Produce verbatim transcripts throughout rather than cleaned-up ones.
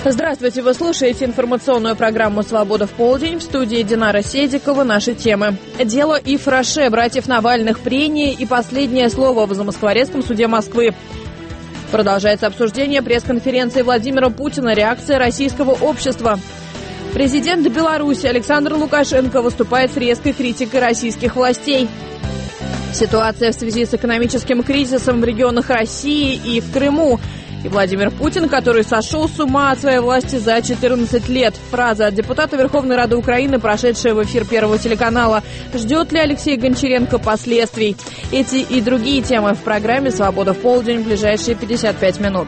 Здравствуйте, вы слушаете информационную программу «Свобода в полдень». В студии Динара Седикова. Наши темы. Дело Ифраше, братьев Навальных, прения и последнее слово в Замоскворецком суде Москвы. Продолжается обсуждение пресс-конференции Владимира Путина. Реакция российского общества. Президент Беларуси Александр Лукашенко выступает с резкой критикой российских властей. Ситуация в связи с экономическим кризисом в регионах России и в Крыму. И Владимир Путин, который сошел с ума от своей власти за четырнадцать лет. Фраза от депутата Верховной Рады Украины, прошедшая в эфир Первого телеканала. Ждет ли Алексей Гончаренко последствий? Эти и другие темы в программе «Свобода в полдень» в ближайшие пятьдесят пять минут.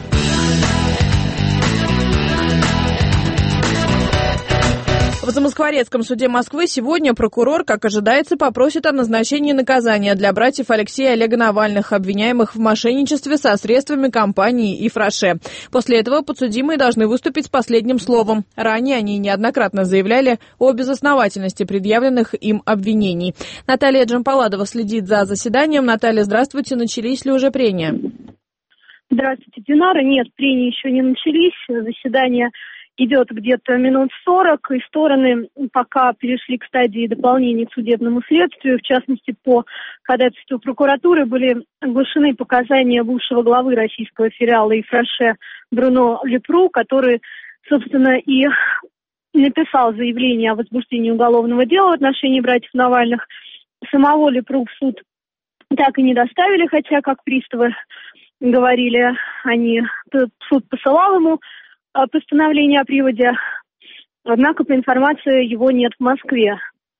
В Замоскворецком суде Москвы сегодня прокурор, как ожидается, попросит о назначении наказания для братьев Алексея и Олега Навальных, обвиняемых в мошенничестве со средствами компании Ифраше. После этого подсудимые должны выступить с последним словом. Ранее они неоднократно заявляли о безосновательности предъявленных им обвинений. Наталья Джампаладова следит за заседанием. Наталья, здравствуйте. Начались ли уже прения? Здравствуйте, Динара. Нет, прения еще не начались. Заседание идет где-то минут сорок, и стороны пока перешли к стадии дополнения к судебному следствию. В частности, по ходатайству прокуратуры были оглашены показания бывшего главы российского филиала Ифраше Бруно Лепру, который, собственно, и написал заявление о возбуждении уголовного дела в отношении братьев Навальных. Самого Лепру в суд так и не доставили, хотя, как приставы говорили, они, суд посылал ему постановление о приводе, однако по информации его нет в Москве.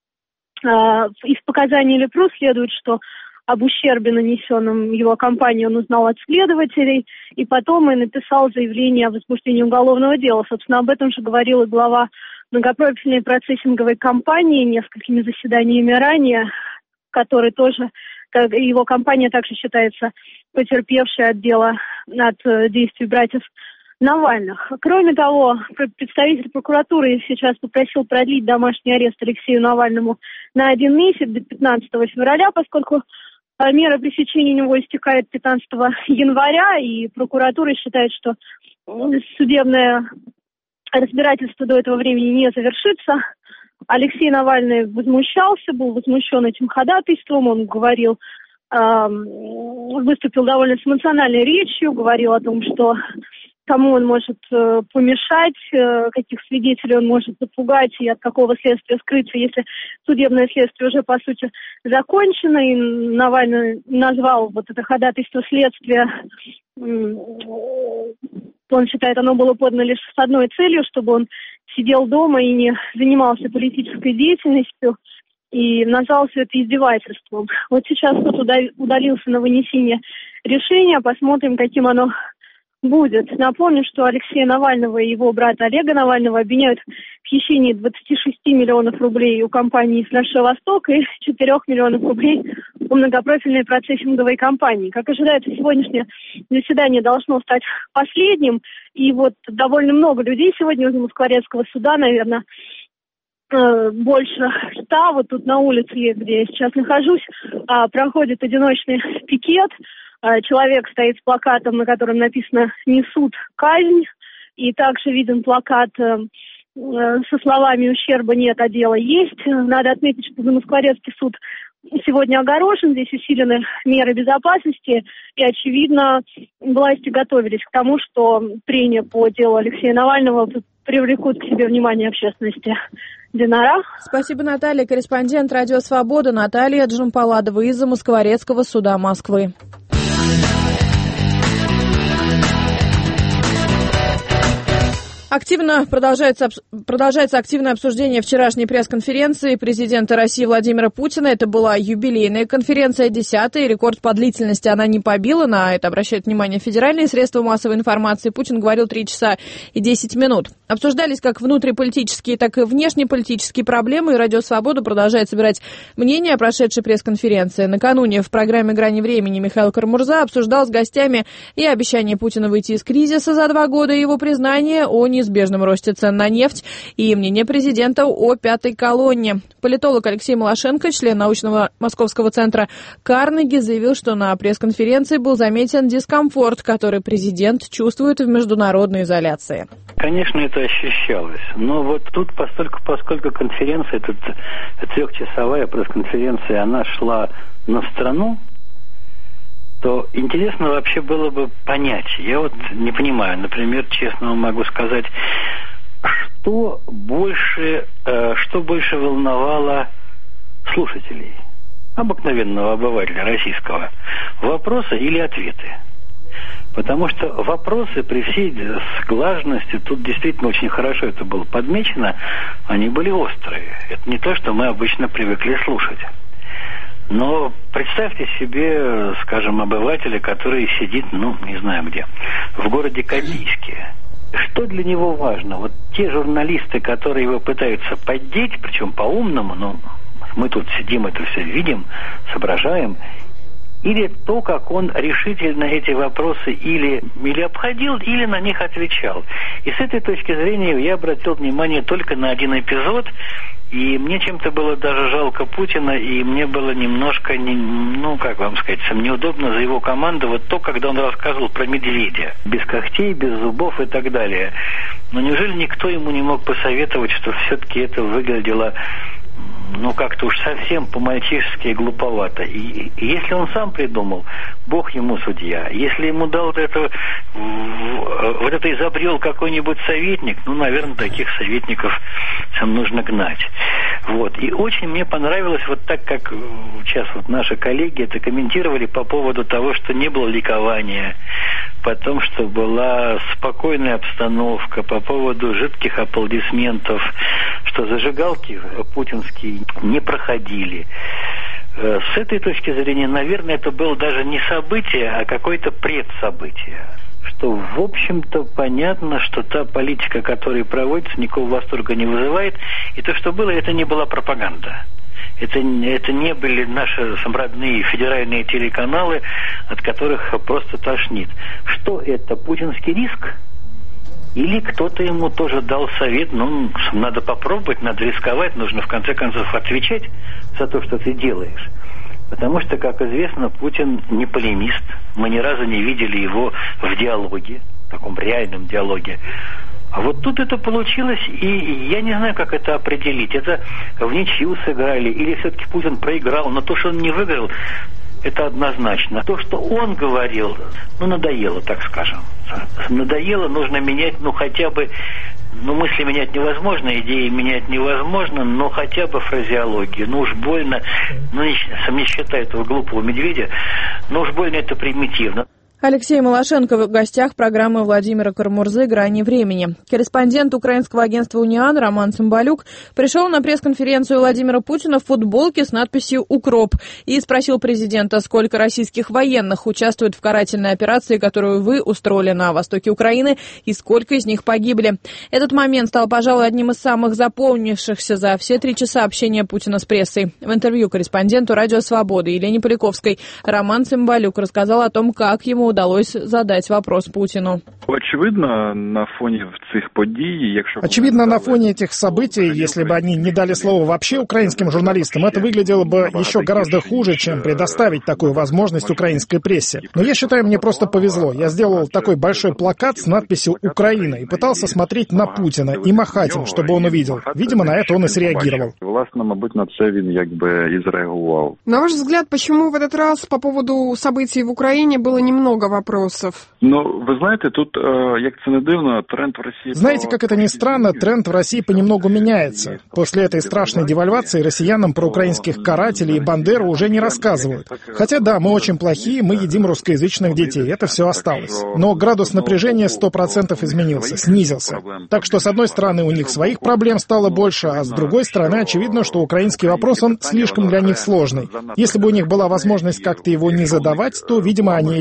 Из показаний Лепру следует, что об ущербе, нанесенном его компании, он узнал от следователей, и потом и написал заявление о возбуждении уголовного дела. Собственно, об этом же говорил и глава многопрофильной процессинговой компании несколькими заседаниями ранее, который тоже, как его компания также считается потерпевшей от дела, от действий братьев Навальных. Кроме того, представитель прокуратуры сейчас попросил продлить домашний арест Алексею Навальному на один месяц до пятнадцатого февраля, поскольку мера пресечения у него истекает пятнадцатого января, и прокуратура считает, что судебное разбирательство до этого времени не завершится. Алексей Навальный возмущался, был возмущен этим ходатайством, он говорил, э, выступил довольно с эмоциональной речью, говорил о том, что кому он может э, помешать, э, каких свидетелей он может запугать и от какого следствия скрыться, если судебное следствие уже, по сути, закончено. И Навальный назвал вот это ходатайство следствия, э, он считает, оно было подано лишь с одной целью, чтобы он сидел дома и не занимался политической деятельностью, и назвал все это издевательством. Вот сейчас суд удалился на вынесение решения, посмотрим, каким оно будет. Напомню, что Алексея Навального и его брата Олега Навального обвиняют в хищении двадцати шести миллионов рублей у компании «Ифраше Восток» и четырёх миллионов рублей у многопрофильной процессинговой компании. Как ожидается, сегодняшнее заседание должно стать последним, и вот довольно много людей сегодня из Москворецкого суда, наверное, больше ста, вот тут на улице, где я сейчас нахожусь, проходит одиночный пикет. Человек стоит с плакатом, на котором написано «Не суд, казнь», и также виден плакат со словами «Ущерба нет, а дело есть». Надо отметить, что Замоскворецкий суд сегодня огорожен, здесь усилены меры безопасности, и, очевидно, власти готовились к тому, что прения по делу Алексея Навального привлекут к себе внимание общественности. Динара. Спасибо, Наталья. Корреспондент «Радио Свобода» Наталья Джампаладова из Замоскворецкого суда Москвы. Активно продолжается, продолжается активное обсуждение вчерашней пресс-конференции президента России Владимира Путина. Это была юбилейная конференция, десятая, рекорд по длительности она не побила. На это обращают внимание федеральные средства массовой информации. Путин говорил три часа и десять минут. Обсуждались как внутриполитические, так и внешнеполитические проблемы. И «Радио Свобода» продолжает собирать мнение о прошедшей пресс-конференции. Накануне в программе «Грани времени» Михаил Кармурза обсуждал с гостями и обещание Путина выйти из кризиса за два года, и его признание о неизбежном росте цен на нефть и мнение президента о пятой колонне. Политолог Алексей Малашенко, член научного московского центра Карнеги, заявил, что на пресс-конференции был заметен дискомфорт, который президент чувствует в международной изоляции. Конечно, это ощущалось. Но вот тут, поскольку, поскольку конференция, эта трехчасовая пресс-конференция, она шла на страну, то интересно вообще было бы понять. Я вот не понимаю, например, честно вам могу сказать, что больше, э, что больше волновало слушателей, обыкновенного обывателя российского, вопросы или ответы? Потому что вопросы при всей сглаженности, тут действительно очень хорошо это было подмечено, они были острые. Это не то, что мы обычно привыкли слушать. Но представьте себе, скажем, обывателя, который сидит, ну, не знаю где, в городе Копейске. Что для него важно? Вот те журналисты, которые его пытаются поддеть, причем по-умному, но мы тут сидим, это все видим, соображаем, или то, как он решительно эти вопросы или, или обходил, или на них отвечал. И с этой точки зрения я обратил внимание только на один эпизод, и мне чем-то было даже жалко Путина, и мне было немножко, не, ну, как вам сказать, неудобно за его команду, вот то, когда он рассказывал про медведя. Без когтей, без зубов и так далее. Но неужели никто ему не мог посоветовать, что все-таки это выглядело, ну, как-то уж совсем по-мальчишески глуповато. И, и если он сам придумал, Бог ему судья. Если ему дал вот это, вот это изобрел какой-нибудь советник, ну, наверное, таких советников сам нужно гнать. Вот. И очень мне понравилось, вот так как сейчас вот наши коллеги это комментировали по поводу того, что не было ликования, потом, что была спокойная обстановка, по поводу жидких аплодисментов, что зажигалки путинские не проходили. С этой точки зрения, наверное, это было даже не событие, а какое-то предсобытие. Что, в общем-то, понятно, что та политика, которая проводится, никакого восторга не вызывает. И то, что было, это не была пропаганда. Это, это не были наши родные федеральные телеканалы, от которых просто тошнит. Что это? Путинский риск? Или кто-то ему тоже дал совет, ну, надо попробовать, надо рисковать, нужно в конце концов отвечать за то, что ты делаешь. Потому что, как известно, Путин не полемист. Мы ни разу не видели его в диалоге, в таком реальном диалоге. А вот тут это получилось, и я не знаю, как это определить. Это в ничью сыграли, или все-таки Путин проиграл. Но то, что он не выиграл, это однозначно. То, что он говорил, ну, надоело, так скажем. Надоело, нужно менять, ну, хотя бы, ну, мысли менять невозможно, идеи менять невозможно, но хотя бы фразеологию. Ну, уж больно, ну, не, не считая этого глупого медведя, ну, уж больно это примитивно. Алексей Малашенко в гостях программы Владимира Карамурзы «Грани времени». Корреспондент украинского агентства «Униан» Роман Цымбалюк пришел на пресс-конференцию Владимира Путина в футболке с надписью «Укроп» и спросил президента, сколько российских военных участвует в карательной операции, которую вы устроили на востоке Украины, и сколько из них погибли. Этот момент стал, пожалуй, одним из самых запомнившихся за все три часа общения Путина с прессой. В интервью корреспонденту «Радио Свободы» Елене Поляковской Роман Цымбалюк рассказал о том, как ему удалось задать вопрос Путину. Очевидно, на фоне цих подій, якщо... Очевидно, на фоне этих событий, если бы они не дали слова вообще украинским журналистам, это выглядело бы еще гораздо хуже, чем предоставить такую возможность украинской прессе. Но я считаю, мне просто повезло. Я сделал такой большой плакат с надписью «Украина» и пытался смотреть на Путина и махать им, чтобы он увидел. Видимо, на это он и среагировал. Власне, мабуть, на це він якби і зреагував. На ваш взгляд, почему в этот раз по поводу событий в Украине было немного вопросов? Ну, вы знаете, тут, как это не дивно, тренд в России... Знаете, как это ни странно, тренд в России понемногу меняется. После этой страшной девальвации россиянам про украинских карателей и Бандеру уже не рассказывают. Хотя да, мы очень плохие, мы едим русскоязычных детей, это все осталось. Но градус напряжения сто процентов изменился, снизился. Так что, с одной стороны, у них своих проблем стало больше, а с другой стороны, очевидно, что украинский вопрос, он слишком для них сложный. Если бы у них была возможность как-то его не задавать, то, видимо, они этим воспользовались.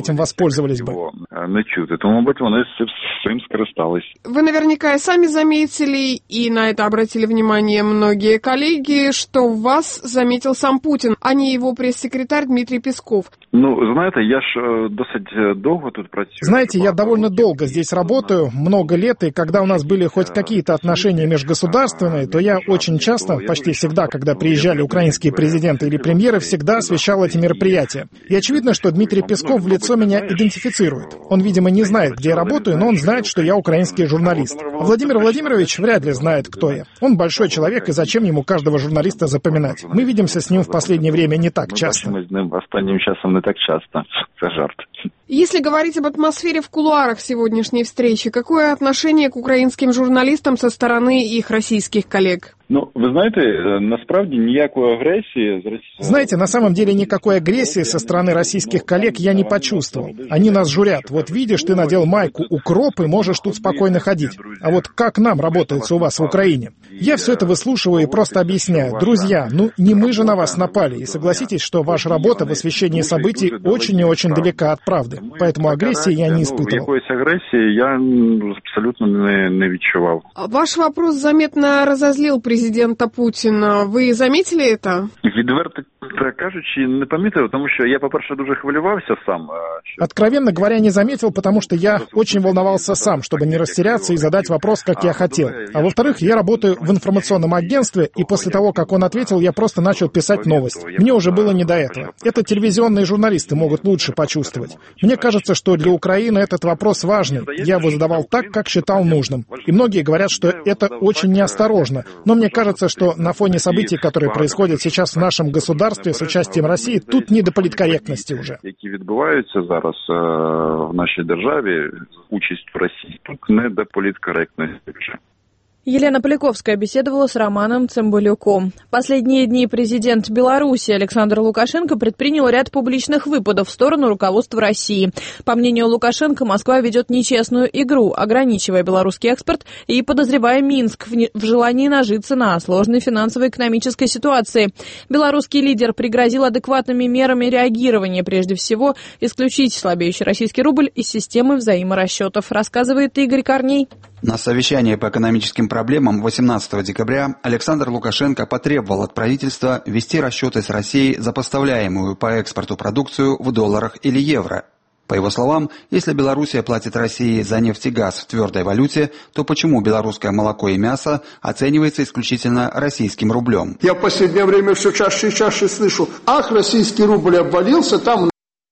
воспользовались бы. Не чути, тому, мабуть, вони цим скористались. Вы наверняка и сами заметили, и на это обратили внимание многие коллеги, что вас заметил сам Путин, а не его пресс-секретарь Дмитрий Песков. Ну, знаете, я ж досить долго тут працюю. Знаете, я довольно долго здесь работаю, много лет, и когда у нас были хоть какие-то отношения межгосударственные, то я очень часто, почти всегда, когда приезжали украинские президенты или премьеры, всегда освещал эти мероприятия. И очевидно, что Дмитрий Песков в лицо меня идентифицирует. Он, видимо, не знает, где я работаю, но он знает, что я украинский журналист. А Владимир Владимирович вряд ли знает, кто я. Он большой человек, и зачем ему каждого журналиста запоминать? Мы видимся с ним в последнее время не так часто. Мы с ним останним часом не так часто. Это жарт. Если говорить об атмосфере в кулуарах сегодняшней встречи, какое отношение к украинским журналистам со стороны их российских коллег? Ну, вы знаете, насправді ніякої агрессии... Знаете, на самом деле никакой агрессии со стороны российских коллег я не почувствовал. Они нас журят. Вот видишь, ты надел майку «Укроп» и можешь тут спокойно ходить. А вот как нам работается у вас в Украине? Я все это выслушиваю и просто объясняю. Друзья, ну не мы же на вас напали. И согласитесь, что ваша работа в освещении событий очень и очень далека от правды. Поэтому агрессии я не испытывал. Якоїсь агрессии я абсолютно не, не відчував. Ваш вопрос заметно разозлил президента Путина. Вы заметили это? Відверто кажучи, не помітив, тому що я, по-перше, дуже хвилювався сам. Откровенно говоря, не заметил, потому что я очень волновался сам, чтобы не растеряться и задать вопрос, как я хотел. А во-вторых, я работаю в информационном агентстве, и после того, как он ответил, я просто начал писать новость. Мне уже было не до этого. Это телевизионные журналисты могут лучше почувствовать. Мне кажется, что для Украины этот вопрос важный. Я его задавал так, как считал нужным. И многие говорят, что это очень неосторожно. Но мне кажется, что на фоне событий, которые происходят сейчас в нашем государстве с участием России, тут не до політкоректності вже. Які відбуваються зараз е, в нашій державі, участь в Росії, тут не до політкоректності вже. Елена Поляковская беседовала с Романом Цымбалюком. Последние дни президент Беларуси Александр Лукашенко предпринял ряд публичных выпадов в сторону руководства России. По мнению Лукашенко, Москва ведет нечестную игру, ограничивая белорусский экспорт и подозревая Минск в, не... в желании нажиться на сложной финансово-экономической ситуации. Белорусский лидер пригрозил адекватными мерами реагирования, прежде всего, исключить слабеющий российский рубль из системы взаиморасчетов, рассказывает Игорь Корней. На совещании по экономическим проблемам восемнадцатого декабря Александр Лукашенко потребовал от правительства вести расчеты с Россией за поставляемую по экспорту продукцию в долларах или евро. По его словам, если Белоруссия платит России за нефть и газ в твердой валюте, то почему белорусское молоко и мясо оценивается исключительно российским рублем? Я в последнее время все чаще и чаще слышу: ах, российский рубль обвалился, там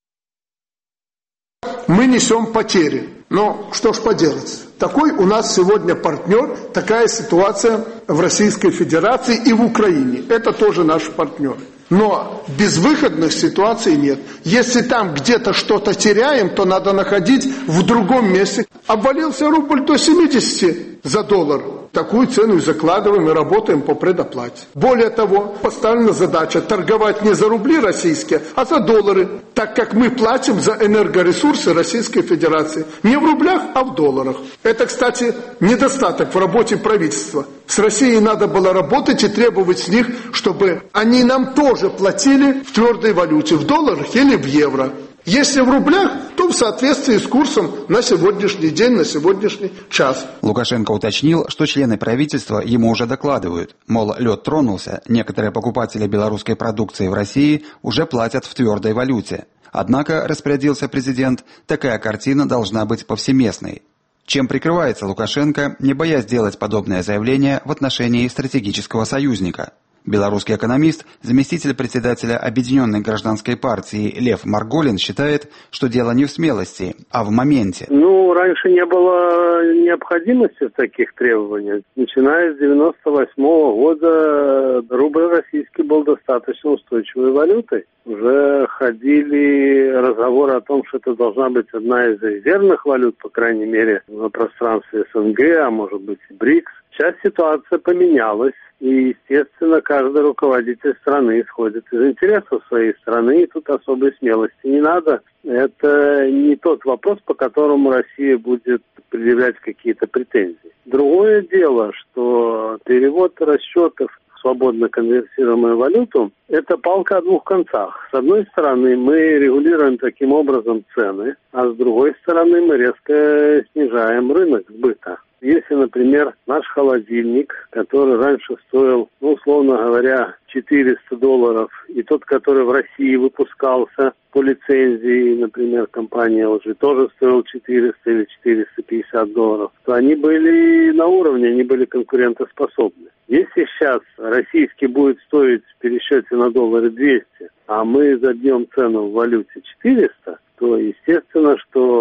мы несем потери. Но что ж поделать? Такой у нас сегодня партнер, такая ситуация в Российской Федерации и в Украине. Это тоже наш партнер. Но безвыходных ситуаций нет. Если там где-то что-то теряем, то надо находить в другом месте. Обвалился рубль до семидесяти за доллар. Такую цену и закладываем, и работаем по предоплате. Более того, поставлена задача торговать не за рубли российские, а за доллары, так как мы платим за энергоресурсы Российской Федерации. Не в рублях, а в долларах. Это, кстати, недостаток в работе правительства. С Россией надо было работать и требовать с них, чтобы они нам тоже платили в твердой валюте, в долларах или в евро. Если в рублях, то в соответствии с курсом на сегодняшний день, на сегодняшний час. Лукашенко уточнил, что члены правительства ему уже докладывают. Мол, лед тронулся, некоторые покупатели белорусской продукции в России уже платят в твердой валюте. Однако, распорядился президент, такая картина должна быть повсеместной. Чем прикрывается Лукашенко, не боясь делать подобное заявление в отношении стратегического союзника? Белорусский экономист, заместитель председателя Объединенной гражданской партии Лев Марголин считает, что дело не в смелости, а в моменте. Ну, раньше не было необходимости в таких требованиях. Начиная с девяносто восьмого года рубль российский был достаточно устойчивой валютой. Уже ходили разговоры о том, что это должна быть одна из резервных валют, по крайней мере, на пространстве СНГ, а может быть и БРИКС. Сейчас ситуация поменялась. И, естественно, каждый руководитель страны исходит из интересов своей страны, и тут особой смелости не надо. Это не тот вопрос, по которому Россия будет предъявлять какие-то претензии. Другое дело, что перевод расчетов свободно конвертируемую валюту, это палка о двух концах. С одной стороны, мы регулируем таким образом цены, а с другой стороны, мы резко снижаем рынок сбыта. Если, например, наш холодильник, который раньше стоил, ну, условно говоря, четыреста долларов, и тот, который в России выпускался по лицензии, например, компания эл джи, тоже стоил четыреста или четыреста пятьдесят долларов, то они были на уровне, они были конкурентоспособны. Если сейчас российский будет стоить в пересчете на доллары двести, а мы забьем цену в валюте четыреста, то естественно,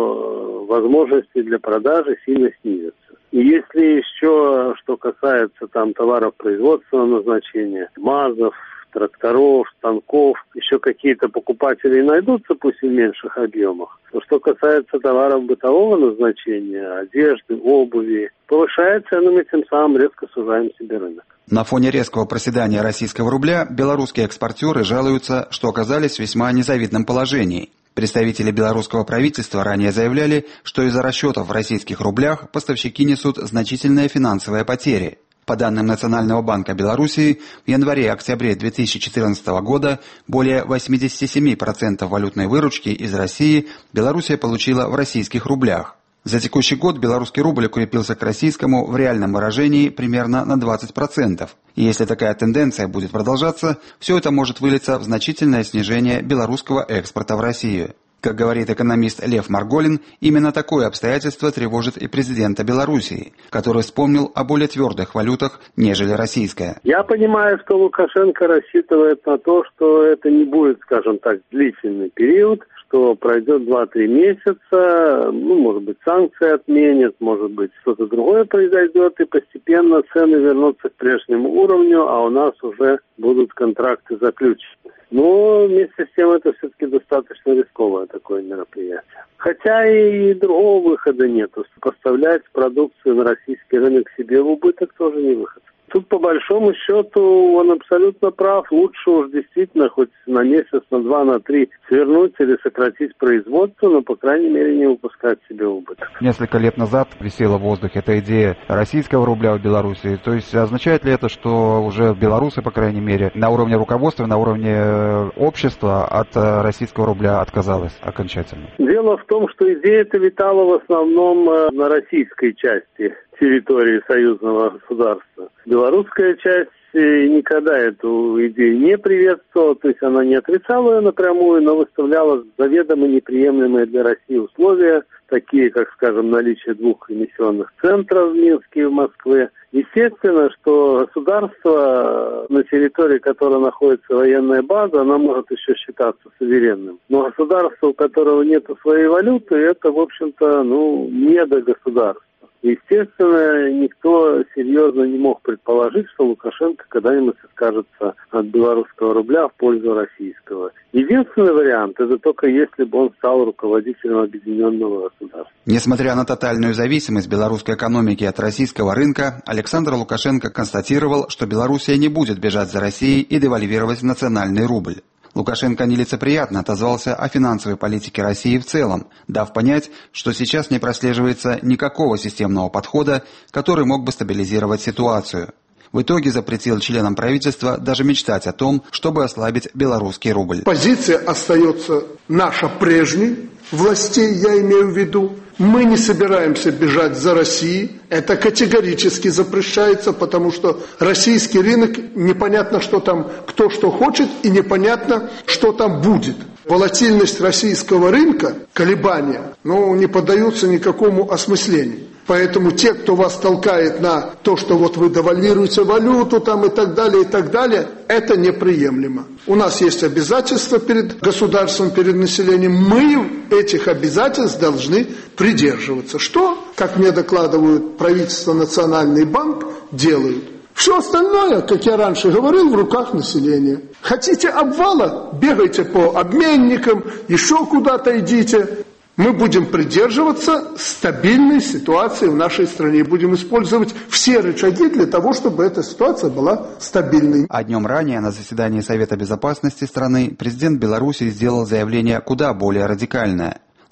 что возможности для продажи сильно снизятся. И если еще, что касается там товаров производственного назначения, МАЗов, тракторов, станков, еще какие-то покупатели найдутся, пусть и в меньших объемах. Но что касается товаров бытового назначения, одежды, обуви, повышая цены, мы тем самым резко сужаем себе рынок. На фоне резкого проседания российского рубля белорусские экспортеры жалуются, что оказались в весьма незавидном положении. Представители белорусского правительства ранее заявляли, что из-за расчетов в российских рублях поставщики несут значительные финансовые потери. По данным Национального банка Белоруссии, в январе-октябре две тысячи четырнадцатого года более восемьдесят семь процентов валютной выручки из России Белоруссия получила в российских рублях. За текущий год белорусский рубль укрепился к российскому в реальном выражении примерно на двадцать процентов. И если такая тенденция будет продолжаться, все это может вылиться в значительное снижение белорусского экспорта в Россию. Как говорит экономист Лев Марголин, именно такое обстоятельство тревожит и президента Белоруссии, который вспомнил о более твердых валютах, нежели российская. Я понимаю, что Лукашенко рассчитывает на то, что это не будет, скажем так, длительный период, что пройдет два-три месяца, ну, может быть, санкции отменят, может быть, что-то другое произойдет, и постепенно цены вернутся к прежнему уровню, а у нас уже будут контракты заключены. Но вместе с тем это все-таки достаточно рисковое такое мероприятие. Хотя и другого выхода нету. Поставлять продукцию на российский рынок себе в убыток тоже не выход. Тут, по большому счету, он абсолютно прав. Лучше уж действительно хоть на месяц, на два, на три свернуть или сократить производство, но, по крайней мере, не выпускать себе убыток. Несколько лет назад висела в воздухе эта идея российского рубля в Беларуси. То есть означает ли это, что уже белорусы, по крайней мере, на уровне руководства, на уровне общества от российского рубля отказалась окончательно? Дело в том, что идея эта витала в основном на российской части территории союзного государства. Белорусская часть никогда эту идею не приветствовала, то есть она не отрицала ее напрямую, но выставляла заведомо неприемлемые для России условия, такие как, скажем, наличие двух эмиссионных центров в Минске и в Москве. Естественно, что государство, на территории которого находится военная база, она может еще считаться суверенным. Но государство, у которого нет своей валюты, это, в общем-то, ну, недогосударство. Естественно, никто серьезно не мог предположить, что Лукашенко когда-нибудь откажется от белорусского рубля в пользу российского. Единственный вариант – это только если бы он стал руководителем объединенного государства. Несмотря на тотальную зависимость белорусской экономики от российского рынка, Александр Лукашенко констатировал, что Белоруссия не будет бежать за Россией и девальвировать национальный рубль. Лукашенко нелицеприятно отозвался о финансовой политике России в целом, дав понять, что сейчас не прослеживается никакого системного подхода, который мог бы стабилизировать ситуацию. В итоге запретил членам правительства даже мечтать о том, чтобы ослабить белорусский рубль. Позиция остается наша прежней, властей я имею в виду. Мы не собираемся бежать за Россией. Это категорически запрещается, потому что российский рынок, непонятно, что там, кто что хочет, и непонятно, что там будет. Волатильность российского рынка, колебания, ну, не поддаются никакому осмыслению. Поэтому те, кто вас толкает на то, что вот вы девальвируете валюту там и так далее, и так далее, это неприемлемо. У нас есть обязательства перед государством, перед населением. Мы этих обязательств должны придерживаться. Что, как мне докладывают правительство, Национальный банк, делают? Все остальное, как я раньше говорил, в руках населения. Хотите обвала? Бегайте по обменникам, еще куда-то идите. Мы будем придерживаться стабильной ситуации в нашей стране. Будем использовать все рычаги для того, чтобы эта ситуация была стабильной. А днем ранее на заседании Совета безопасности страны президент Беларуси сделал заявление куда более радикальное.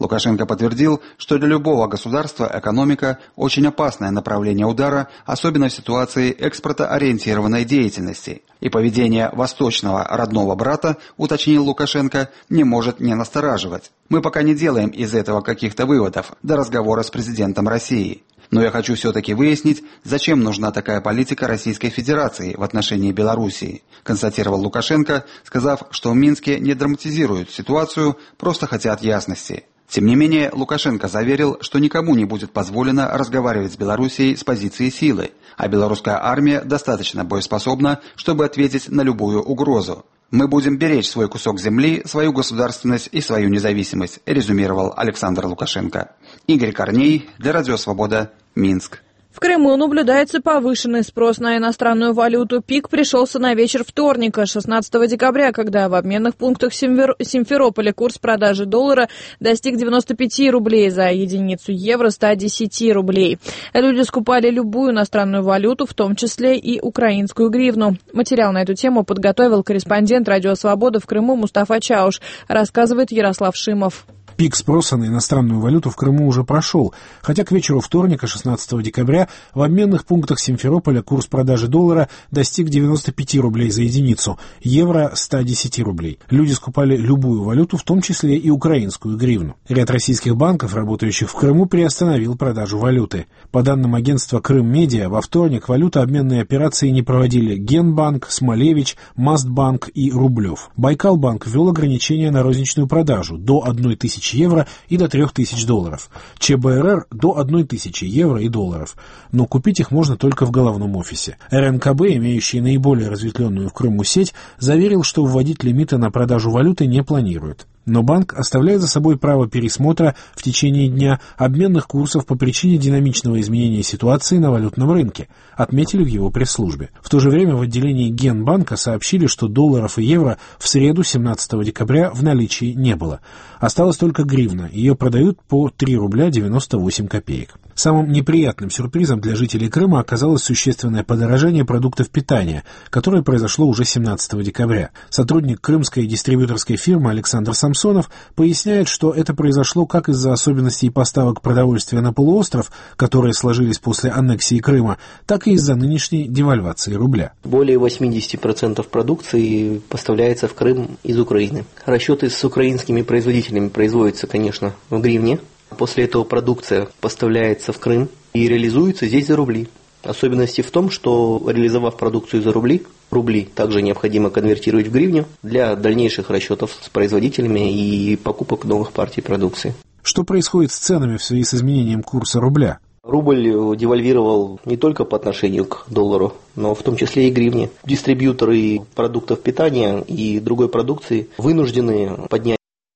Лукашенко подтвердил, что для любого государства экономика – очень опасное направление удара, особенно в ситуации экспортоориентированной деятельности. И поведение восточного родного брата, уточнил Лукашенко, не может не настораживать. Мы пока не делаем из этого каких-то выводов до разговора с президентом России. Но я хочу все-таки выяснить, зачем нужна такая политика Российской Федерации в отношении Белоруссии, констатировал Лукашенко, сказав, что в Минске не драматизируют ситуацию, просто хотят ясности. Тем не менее, Лукашенко заверил, что никому не будет позволено разговаривать с Белоруссией с позиции силы, а белорусская армия достаточно боеспособна, чтобы ответить на любую угрозу. «Мы будем беречь свой кусок земли, свою государственность и свою независимость», резюмировал Александр Лукашенко. Игорь Корней, для Радио Свобода, Минск. В Крыму наблюдается повышенный спрос на иностранную валюту. Пик пришелся на вечер вторника, шестнадцатого декабря, когда в обменных пунктах Симферополя курс продажи доллара достиг девяноста пяти рублей за единицу евро, ста десяти рублей. Люди скупали любую иностранную валюту, в том числе и украинскую гривну. Материал на эту тему подготовил корреспондент Радио Свобода в Крыму Мустафа Чауш, рассказывает Ярослав Шимов. Пик спроса на иностранную валюту в Крыму уже прошел, хотя к вечеру вторника, шестнадцатого декабря, в обменных пунктах Симферополя курс продажи доллара достиг девяноста пяти рублей за единицу, евро – ста десяти рублей. Люди скупали любую валюту, в том числе и украинскую гривну. Ряд российских банков, работающих в Крыму, приостановил продажу валюты. По данным агентства «Крым-Медиа», во вторник валютообменные операции не проводили Генбанк, Смолевич, Мастбанк и Рублев. Байкалбанк ввел ограничения на розничную продажу до одной тысячи евро и до трех тысяч долларов. ЧБРР до одной тысячи евро и долларов. Но купить их можно только в головном офисе. РНКБ, имеющий наиболее разветвленную в Крыму сеть, заверил, что вводить лимиты на продажу валюты не планирует. Но банк оставляет за собой право пересмотра в течение дня обменных курсов по причине динамичного изменения ситуации на валютном рынке, отметили в его пресс-службе. В то же время в отделении Генбанка сообщили, что долларов и евро в среду, семнадцатого декабря, в наличии не было. Осталась только гривна, ее продают по три рубля девяносто восемь копеек. Самым неприятным сюрпризом для жителей Крыма оказалось существенное подорожание продуктов питания, которое произошло уже семнадцатого декабря. Сотрудник крымской дистрибьюторской фирмы Александр Самсонов поясняет, что это произошло как из-за особенностей поставок продовольствия на полуостров, которые сложились после аннексии Крыма, так и из-за нынешней девальвации рубля. Более восемьдесят процентов продукции поставляется в Крым из Украины. Расчеты с украинскими производителями производятся, конечно, в гривне. После этого продукция поставляется в Крым и реализуется здесь за рубли. Особенности в том, что реализовав продукцию за рубли, рубли также необходимо конвертировать в гривню для дальнейших расчетов с производителями и покупок новых партий продукции. Что происходит с ценами в связи с изменением курса рубля? Рубль девальвировал не только по отношению к доллару, но в том числе и гривне. Дистрибьюторы продуктов питания и другой продукции вынуждены поднять,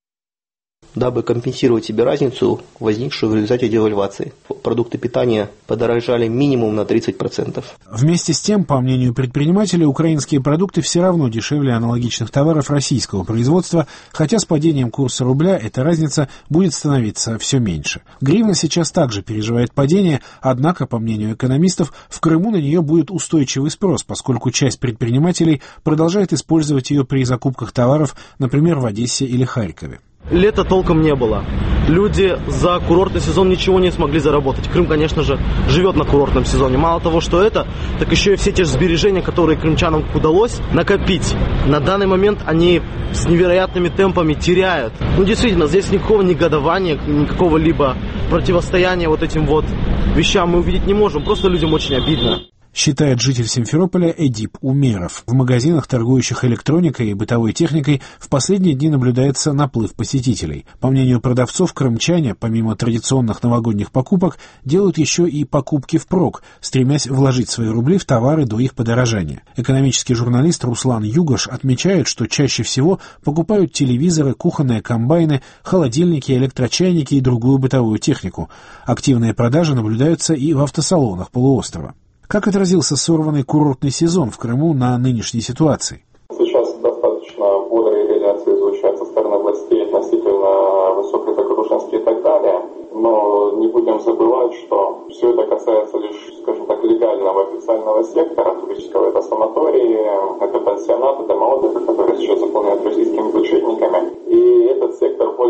дабы компенсировать себе разницу, возникшую в результате девальвации. Продукты питания подорожали минимум на тридцать процентов. Вместе с тем, по мнению предпринимателей, украинские продукты все равно дешевле аналогичных товаров российского производства, хотя с падением курса рубля эта разница будет становиться все меньше. Гривна сейчас также переживает падение, однако, по мнению экономистов, в Крыму на нее будет устойчивый спрос, поскольку часть предпринимателей продолжает использовать ее при закупках товаров, например, в Одессе или Харькове. Лета толком не было. Люди за курортный сезон ничего не смогли заработать. Крым, конечно же, живет на курортном сезоне. Мало того, что это, так еще и все те же сбережения, которые крымчанам удалось накопить. На данный момент они с невероятными темпами теряют. Ну, действительно, здесь никакого негодования, никакого либо противостояния вот этим вот вещам мы увидеть не можем. Просто людям очень обидно. Считает житель Симферополя Эдип Умеров. В магазинах, торгующих электроникой и бытовой техникой, в последние дни наблюдается наплыв посетителей. По мнению продавцов, крымчане, помимо традиционных новогодних покупок, делают еще и покупки впрок, стремясь вложить свои рубли в товары до их подорожания. Экономический журналист Руслан Югаш отмечает, что чаще всего покупают телевизоры, кухонные комбайны, холодильники, электрочайники и другую бытовую технику. Активные продажи наблюдаются и в автосалонах полуострова. Как отразился сорванный курортный сезон в Крыму на нынешней ситуации? Сейчас достаточно бодрые реляции звучат со стороны властей относительно высокой загруженности и так далее. Но не будем забывать, что все это касается лишь, скажем так, легального официального сектора туристического. Это санатории, это пансионаты, дома отдыха, которые сейчас заполняют российскими бюджетниками. И этот сектор более-менее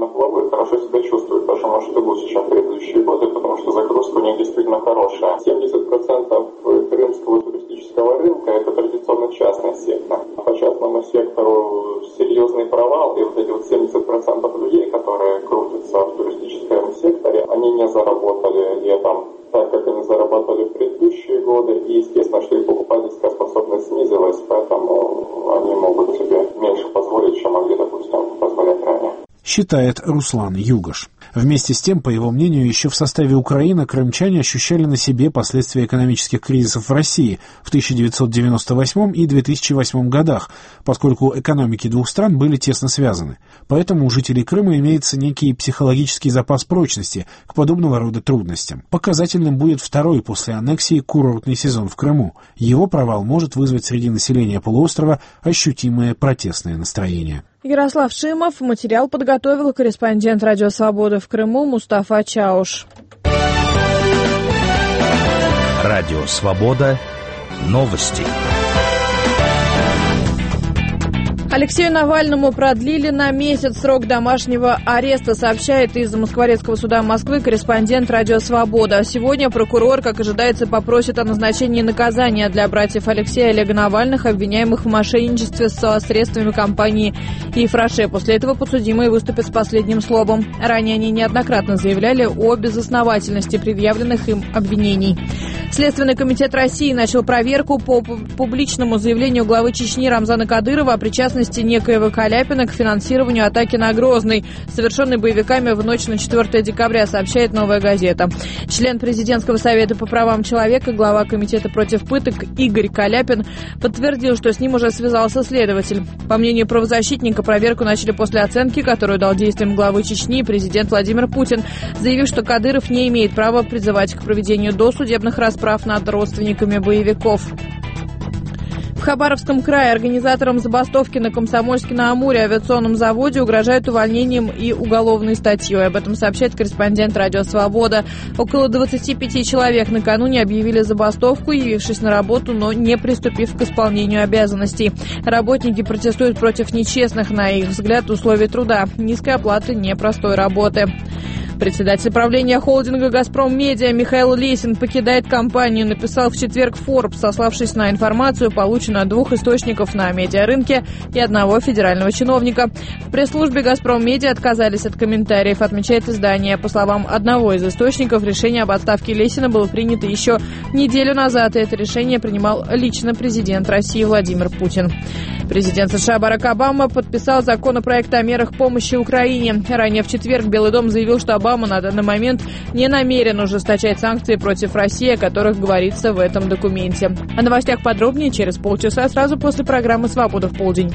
на плаву и хорошо себя чувствуют, даже может и лучше, чем в предыдущие годы, потому что загрузка у них действительно хорошая. семьдесят процентов крымского туристического рынка – это традиционно частный сектор. По частному сектору серьезный провал, и вот эти вот семьдесят процентов людей, которые крутятся в туристическом секторе, они не заработали летом так, как они зарабатывали в предыдущие годы, и естественно, что их покупательская способность снизилась, поэтому они могут себе меньше позволить, чем могли, допустим, позволять ранее. Считает Руслан Югаш. Вместе с тем, по его мнению, еще в составе Украины крымчане ощущали на себе последствия экономических кризисов в России в тысяча девятьсот девяносто восьмом и две тысячи восьмом годах, поскольку экономики двух стран были тесно связаны. Поэтому у жителей Крыма имеется некий психологический запас прочности к подобного рода трудностям. Показательным будет второй после аннексии курортный сезон в Крыму. Его провал может вызвать среди населения полуострова ощутимое протестное настроение. Ярослав Шимов. Материал подготовил корреспондент «Радио Свобода» в Крыму Мустафа Чауш. Радио Свобода. Новости. Алексею Навальному продлили на месяц срок домашнего ареста, сообщает из Москворецкого суда Москвы корреспондент «Радио Свобода». Сегодня прокурор, как ожидается, попросит о назначении наказания для братьев Алексея и Олега Навальных, обвиняемых в мошенничестве со средствами компании «Ефраше». После этого подсудимые выступят с последним словом. Ранее они неоднократно заявляли о безосновательности предъявленных им обвинений. Следственный комитет России начал проверку по публичному заявлению главы Чечни Рамзана Кадырова о причастности некоего Каляпина к финансированию атаки на Грозный, совершенной боевиками в ночь на четвёртое декабря, сообщает «Новая газета». Член Президентского совета по правам человека, глава комитета против пыток Игорь Каляпин подтвердил, что с ним уже связался следователь. По мнению правозащитника, проверку начали после оценки, которую дал действиям главы Чечни президент Владимир Путин, заявив, что Кадыров не имеет права призывать к проведению досудебных расправ над родственниками боевиков. В Хабаровском крае организаторам забастовки на Комсомольске-на-Амуре авиационном заводе угрожают увольнением и уголовной статьей. Об этом сообщает корреспондент «Радио Свобода». Около двадцати пяти человек накануне объявили забастовку, явившись на работу, но не приступив к исполнению обязанностей. Работники протестуют против нечестных, на их взгляд, условий труда, низкой оплаты непростой работы. Председатель правления холдинга «Газпром Медиа» Михаил Лесин покидает компанию, написал в четверг Forbes, сославшись на информацию, полученную от двух источников на медиарынке и одного федерального чиновника. В пресс-службе «Газпром Медиа» отказались от комментариев, отмечает издание. По словам одного из источников, решение об отставке Лесина было принято еще неделю назад, и это решение принимал лично президент России Владимир Путин. Президент США Барак Обама подписал законопроект о мерах помощи Украине. Ранее в четверг Белый дом заявил, что Обама на данный момент не намерен ужесточать санкции против России, о которых говорится в этом документе. О новостях подробнее через полчаса, сразу после программы «Свобода в полдень».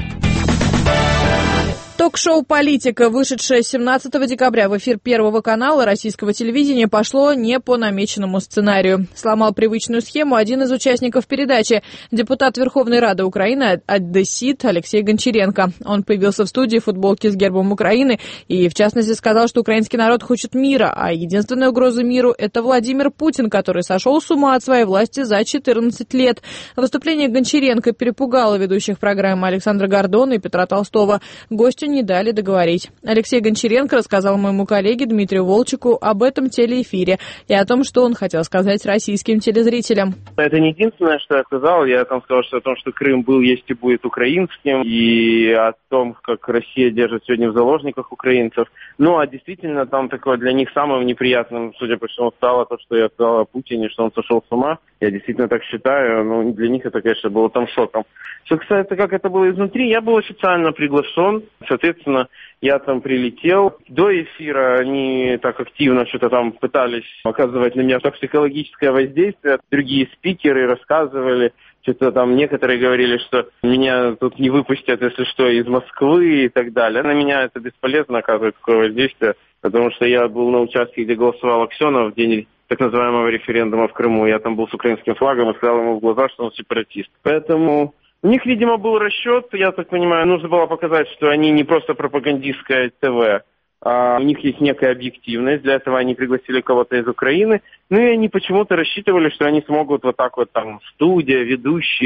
Ток-шоу «Политика», вышедшее семнадцатого декабря в эфир Первого канала российского телевидения, пошло не по намеченному сценарию. Сломал привычную схему один из участников передачи, депутат Верховной Рады Украины «Одессит» Алексей Гончаренко. Он появился в студии в футболке с гербом Украины и, в частности, сказал, что украинский народ хочет мира, а единственная угроза миру – это Владимир Путин, который сошел с ума от своей власти за четырнадцать лет. Выступление Гончаренко перепугало ведущих программы Александра Гордона и Петра Толстого. Гостю не дали договорить. Алексей Гончаренко рассказал моему коллеге Дмитрию Волчику об этом телеэфире и о том, что он хотел сказать российским телезрителям. Это не единственное, что я сказал. Я там сказал, что о том, что Крым был, есть и будет украинским, и о том, как Россия держит сегодня в заложниках украинцев. Ну, а действительно, там такое для них самым неприятным, судя по всему, стало то, что я сказал о Путине, что он сошел с ума. Я действительно так считаю. Ну, для них это, конечно, было там шоком. Что касается, как это было изнутри, я был официально приглашен. Соответственно, я там прилетел. До эфира они так активно что-то там пытались оказывать на меня психологическое воздействие. Другие спикеры рассказывали, что-то там некоторые говорили, что меня тут не выпустят, если что, из Москвы и так далее. На меня это бесполезно оказывает такое воздействие, потому что я был на участке, где голосовал Аксенов в день так называемого референдума в Крыму. Я там был с украинским флагом и сказал ему в глаза, что он сепаратист. Поэтому у них, видимо, был расчет, я так понимаю, нужно было показать, что они не просто пропагандистское ТВ, а у них есть некая объективность. Для этого они пригласили кого-то из Украины. Ну и они почему-то рассчитывали, что они смогут вот так вот там студия, ведущие,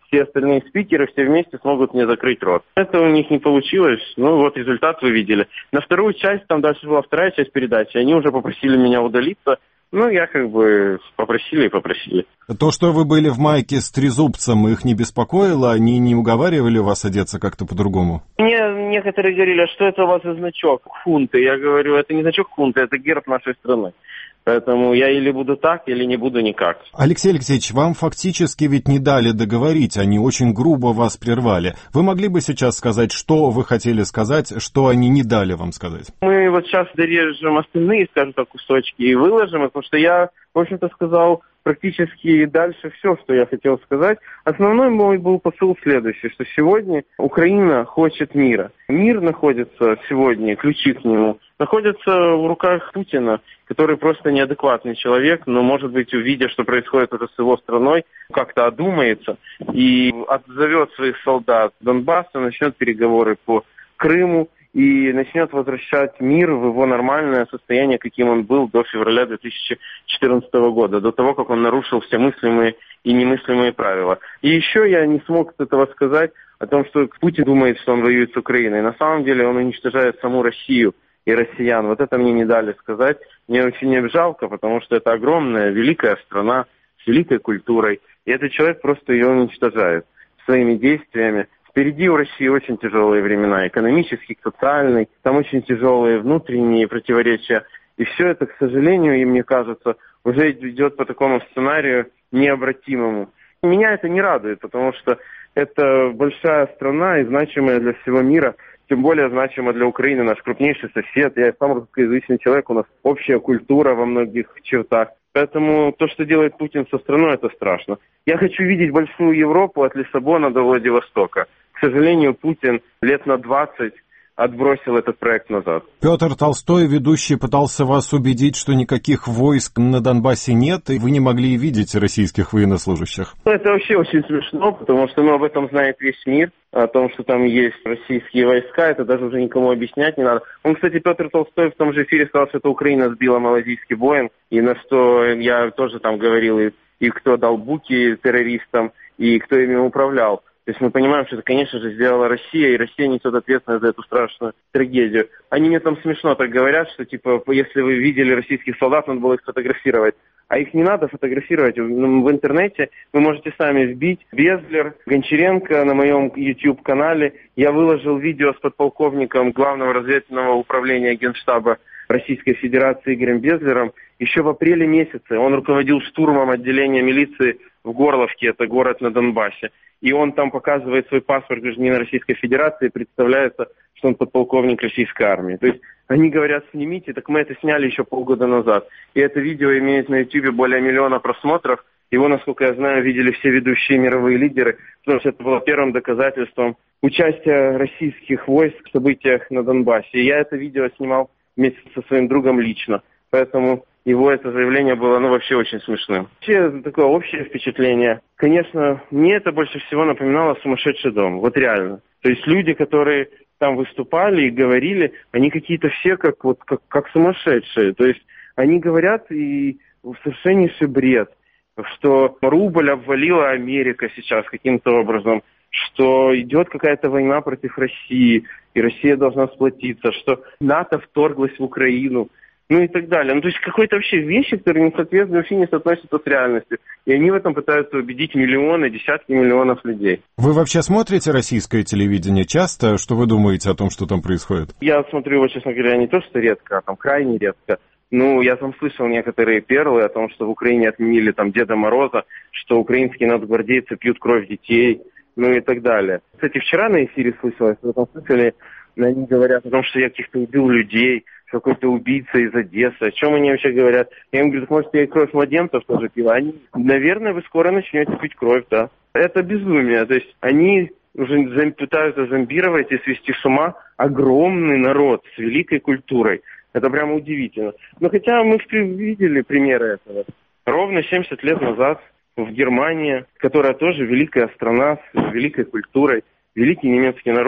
все остальные спикеры все вместе смогут мне закрыть рот. Это у них не получилось, ну вот результат вы видели. На вторую часть, там дальше была вторая часть передачи, они уже попросили меня удалиться. Ну, я как бы попросили и попросили. То, что вы были в майке с трезубцем, их не беспокоило? Они не уговаривали вас одеться как-то по-другому? Мне некоторые говорили, а что это у вас за значок хунты? Я говорю, это не значок хунты, это герб нашей страны. Поэтому я или буду так, или не буду никак. Алексей Алексеевич, вам фактически ведь не дали договорить, они очень грубо вас прервали. Вы могли бы сейчас сказать, что вы хотели сказать, что они не дали вам сказать? Мы вот сейчас дорежем остальные, скажем так, кусочки и выложим, потому что я, в общем-то, сказал практически дальше все, что я хотел сказать. Основной мой был посыл следующий, что сегодня Украина хочет мира. Мир находится сегодня, ключи к нему, находятся в руках Путина, который просто неадекватный человек, но, может быть, увидя, что происходит это с его страной, как-то одумается и отзовет своих солдат Донбасса, начнет переговоры по Крыму и начнет возвращать мир в его нормальное состояние, каким он был до февраля две тысячи четырнадцатого года, до того, как он нарушил все мыслимые и немыслимые правила. И еще я не смог этого сказать о том, что Путин думает, что он воюет с Украиной. На самом деле он уничтожает саму Россию и россиян. Вот это мне не дали сказать. Мне очень жалко, потому что это огромная, великая страна с великой культурой. И этот человек просто ее уничтожает своими действиями. Впереди у России очень тяжелые времена, экономические, социальные, там очень тяжелые внутренние противоречия. И все это, к сожалению, и мне кажется, уже идет по такому сценарию необратимому. Меня это не радует, потому что это большая страна и значимая для всего мира, тем более значима для Украины, наш крупнейший сосед. Я сам русскоязычный человек, у нас общая культура во многих чертах. Поэтому то, что делает Путин со страной, это страшно. Я хочу видеть большую Европу от Лиссабона до Владивостока. К сожалению, Путин лет на двадцать отбросил этот проект назад. Петр Толстой, ведущий, пытался вас убедить, что никаких войск на Донбассе нет, и вы не могли видеть российских военнослужащих. Это вообще очень смешно, потому что ну, об этом знает весь мир, о том, что там есть российские войска, это даже уже никому объяснять не надо. Он, кстати, Петр Толстой в том же эфире сказал, что это Украина сбила малазийский Боинг, и на что я тоже там говорил, и, и кто дал буки террористам, и кто ими управлял. То есть мы понимаем, что это, конечно же, сделала Россия, и Россия несет ответственность за эту страшную трагедию. Они мне там смешно так говорят, что, типа, если вы видели российских солдат, надо было их сфотографировать. А их не надо фотографировать. В интернете вы можете сами вбить Безлер, Гончаренко на моем YouTube-канале. Я выложил видео с подполковником Главного разведывательного управления Генштаба Российской Федерации Игорем Безлером. Еще в апреле месяце он руководил штурмом отделения милиции в Горловке, это город на Донбассе. И он там показывает свой паспорт гражданина Российской Федерации, и представляется, что он подполковник российской армии. То есть они говорят, снимите, так мы это сняли еще полгода назад. И это видео имеет на YouTube более миллиона просмотров. Его, насколько я знаю, видели все ведущие мировые лидеры, потому что это было первым доказательством участия российских войск в событиях на Донбассе. И я это видео снимал вместе со своим другом лично. Поэтому его это заявление было, ну, вообще очень смешным. Вообще, такое общее впечатление. Конечно, мне это больше всего напоминало сумасшедший дом. Вот реально. То есть люди, которые там выступали и говорили, они какие-то все как, вот, как, как сумасшедшие. То есть они говорят и совершеннейший бред, что рубль обвалила Америка сейчас каким-то образом, что идет какая-то война против России, и Россия должна сплотиться, что НАТО вторглась в Украину. Ну и так далее. Ну, то есть какой-то вообще вещи, которые не соответствуют, вообще не соотносятся с реальностью. И они в этом пытаются убедить миллионы, десятки миллионов людей. Вы вообще смотрите российское телевидение часто? Что вы думаете о том, что там происходит? Я смотрю его, честно говоря, не то, что редко, а там крайне редко. Ну, я там слышал некоторые перлы о том, что в Украине отменили там Деда Мороза, что украинские нацгвардейцы пьют кровь детей, ну и так далее. Кстати, вчера на эфире слышалось, вы там слышали, они говорят о том, что я каких-то убил людей, какой-то убийца из Одессы. О чем они вообще говорят? Я им говорю, так может, я и кровь младенцев тоже пила? Они, наверное, вы скоро начнете пить кровь, да. Это безумие. То есть они уже пытаются зомбировать и свести с ума огромный народ с великой культурой. Это прямо удивительно. Но хотя мы видели примеры этого. Ровно семьдесят лет назад в Германии, которая тоже великая страна с великой культурой, великий немецкий народ,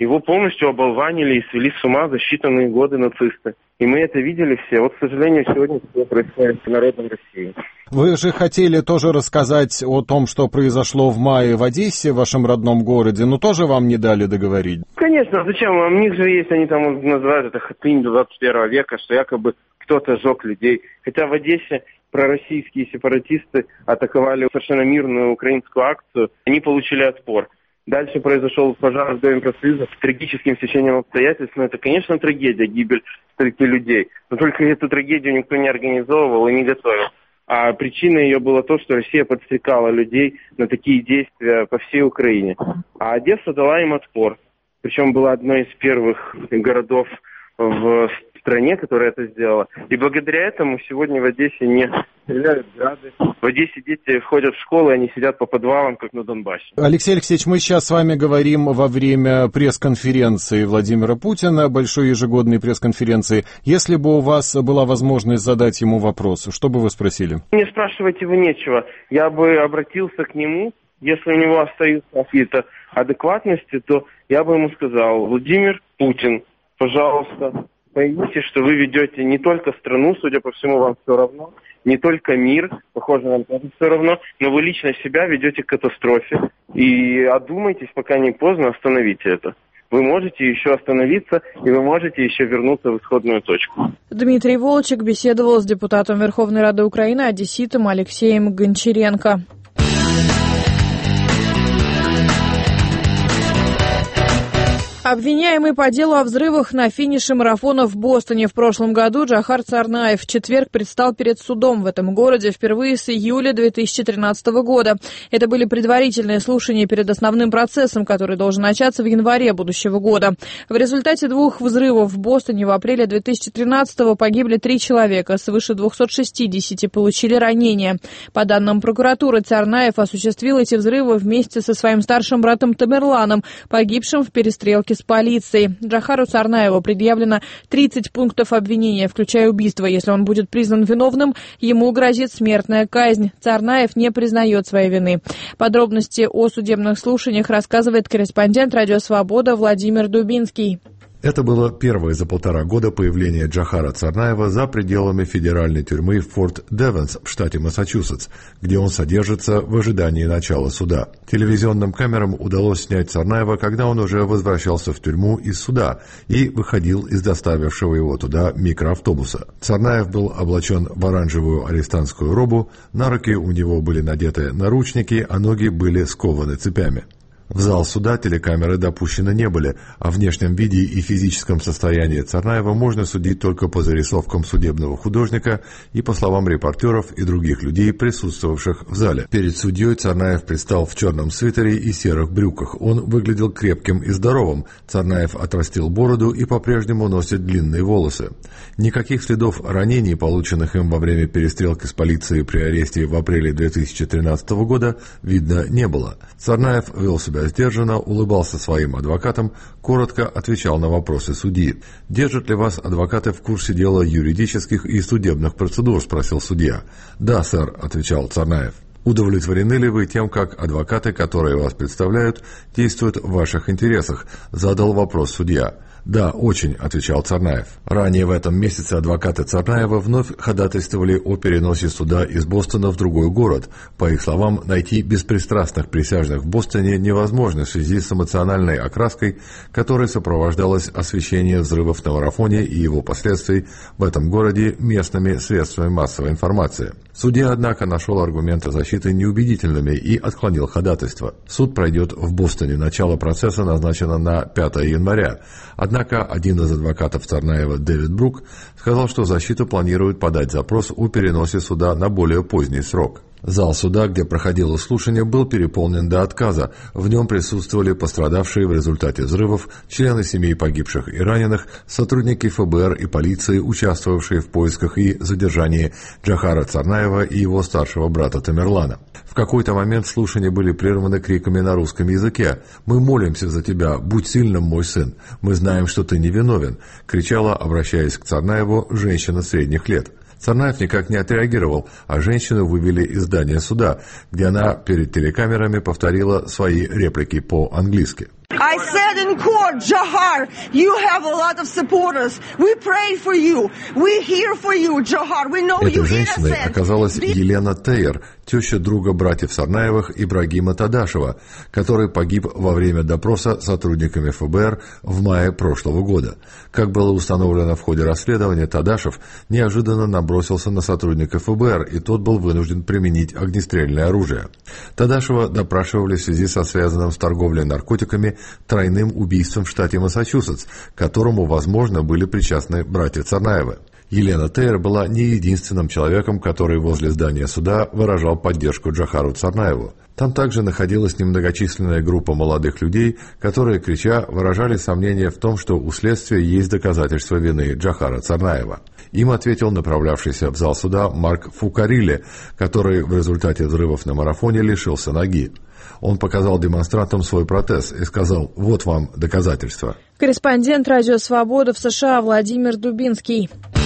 Его полностью оболванили и свели с ума за считанные годы нацисты. И мы это видели все. Вот, к сожалению, сегодня все происходит с народом России. Вы же хотели тоже рассказать о том, что произошло в мае в Одессе, в вашем родном городе, но тоже вам не дали договорить? Конечно, зачем? У них же есть, они там называют это хатынь двадцать первого века, что якобы кто-то сжег людей. Хотя в Одессе пророссийские сепаратисты атаковали совершенно мирную украинскую акцию, они получили отпор. Дальше произошел пожар в Доме профсоюзов с трагическим стечением обстоятельств. Но это, конечно, трагедия, гибель стольких людей. Но только эту трагедию никто не организовывал и не готовил. А причиной ее было то, что Россия подстрекала людей на такие действия по всей Украине. А Одесса дала им отпор. Причем была одной из первых городов в стране, которая это сделала. И благодаря этому сегодня в Одессе не стреляют грады. В Одессе дети ходят в школы, они сидят по подвалам, как на Донбассе. Алексей Алексеевич, мы сейчас с вами говорим во время пресс-конференции Владимира Путина, большой ежегодной пресс-конференции. Если бы у вас была возможность задать ему вопрос, что бы вы спросили? Мне спрашивать его нечего. Я бы обратился к нему. Если у него остаются какие-то адекватности, то я бы ему сказал: Владимир Путин, пожалуйста, поймите, что вы ведете не только страну, судя по всему, вам все равно, не только мир, похоже, вам тоже все равно, но вы лично себя ведете к катастрофе. И одумайтесь, пока не поздно, остановите это. Вы можете еще остановиться, и вы можете еще вернуться в исходную точку. Дмитрий Волчек беседовал с депутатом Верховной Рады Украины, одесситом Алексеем Гончаренко. Обвиняемый по делу о взрывах на финише марафона в Бостоне в прошлом году Джохар Царнаев в четверг предстал перед судом в этом городе впервые с июля две тысячи тринадцатого года. Это были предварительные слушания перед основным процессом, который должен начаться в январе будущего года. В результате двух взрывов в Бостоне в апреле две тысячи тринадцатого погибли три человека, свыше двухсот шестидесяти получили ранения. По данным прокуратуры, Царнаев осуществил эти взрывы вместе со своим старшим братом Тамерланом, погибшим в перестрелке с полицией. Джохару Царнаеву предъявлено тридцать пунктов обвинения, включая убийство. Если он будет признан виновным, ему грозит смертная казнь. Царнаев не признает своей вины. Подробности о судебных слушаниях рассказывает корреспондент «Радио Свобода» Владимир Дубинский. Это было первое за полтора года появление Джохара Царнаева за пределами федеральной тюрьмы Форт Девенс в штате Массачусетс, где он содержится в ожидании начала суда. Телевизионным камерам удалось снять Царнаева, когда он уже возвращался в тюрьму из суда и выходил из доставившего его туда микроавтобуса. Царнаев был облачен в оранжевую арестантскую робу, на руки у него были надеты наручники, а ноги были скованы цепями. В зал суда телекамеры допущены не были. О внешнем виде и физическом состоянии Царнаева можно судить только по зарисовкам судебного художника и по словам репортеров и других людей, присутствовавших в зале. Перед судьей Царнаев предстал в черном свитере и серых брюках. Он выглядел крепким и здоровым. Царнаев отрастил бороду и по-прежнему носит длинные волосы. Никаких следов ранений, полученных им во время перестрелки с полицией при аресте в апреле две тысячи тринадцатого года, видно не было. Царнаев вел себя сдержанно, улыбался своим адвокатам, коротко отвечал на вопросы судьи. «Держат ли вас адвокаты в курсе дела юридических и судебных процедур?» – спросил судья. «Да, сэр», – отвечал Царнаев. «Удовлетворены ли вы тем, как адвокаты, которые вас представляют, действуют в ваших интересах?» – задал вопрос судья. «Да, очень», — отвечал Царнаев. Ранее в этом месяце адвокаты Царнаева вновь ходатайствовали о переносе суда из Бостона в другой город. По их словам, найти беспристрастных присяжных в Бостоне невозможно в связи с эмоциональной окраской, которой сопровождалось освещение взрывов на марафоне и его последствий в этом городе местными средствами массовой информации. Судья, однако, нашел аргументы защиты неубедительными и отклонил ходатайство. Суд пройдет в Бостоне. Начало процесса назначено на пятое января. Однако один из адвокатов Царнаева, Дэвид Брук, сказал, что защита планирует подать запрос о переносе суда на более поздний срок. Зал суда, где проходило слушание, был переполнен до отказа. В нем присутствовали пострадавшие в результате взрывов, члены семей погибших и раненых, сотрудники эф бэ эр и полиции, участвовавшие в поисках и задержании Джохара Царнаева и его старшего брата Тамерлана. В какой-то момент слушания были прерваны криками на русском языке. «Мы молимся за тебя, будь сильным, мой сын. Мы знаем, что ты невиновен», — кричала, обращаясь к Царнаеву, женщина средних лет. Царнаев никак не отреагировал, а женщину вывели из здания суда, где она перед телекамерами повторила свои реплики по-английски. I said in court, Johar, you have a lot of supporters. We pray for you. We here for you, Johar. We know you Этой женщиной оказалась Елена Тейер, теща друга братьев Сарнаевых Ибрагима Тадашева, который погиб во время допроса сотрудниками эф бэ эр в мае прошлого года. Как было установлено в ходе расследования, Тадашев неожиданно набросился на сотрудника эф бэ эр, и тот был вынужден применить огнестрельное оружие. Тадашева допрашивали в связи со связанным с торговлей наркотиками тройным убийством в штате Массачусетс, к которому, возможно, были причастны братья Царнаевы. Елена Тейер была не единственным человеком, который возле здания суда выражал поддержку Джохару Царнаеву. Там также находилась немногочисленная группа молодых людей, которые, крича, выражали сомнения в том, что у следствия есть доказательства вины Джохара Царнаева. Им ответил направлявшийся в зал суда Марк Фукариле, который в результате взрывов на марафоне лишился ноги. Он показал демонстрантам свой протез и сказал: «Вот вам доказательства». Корреспондент «Радио Свобода» в США Владимир Дубинский.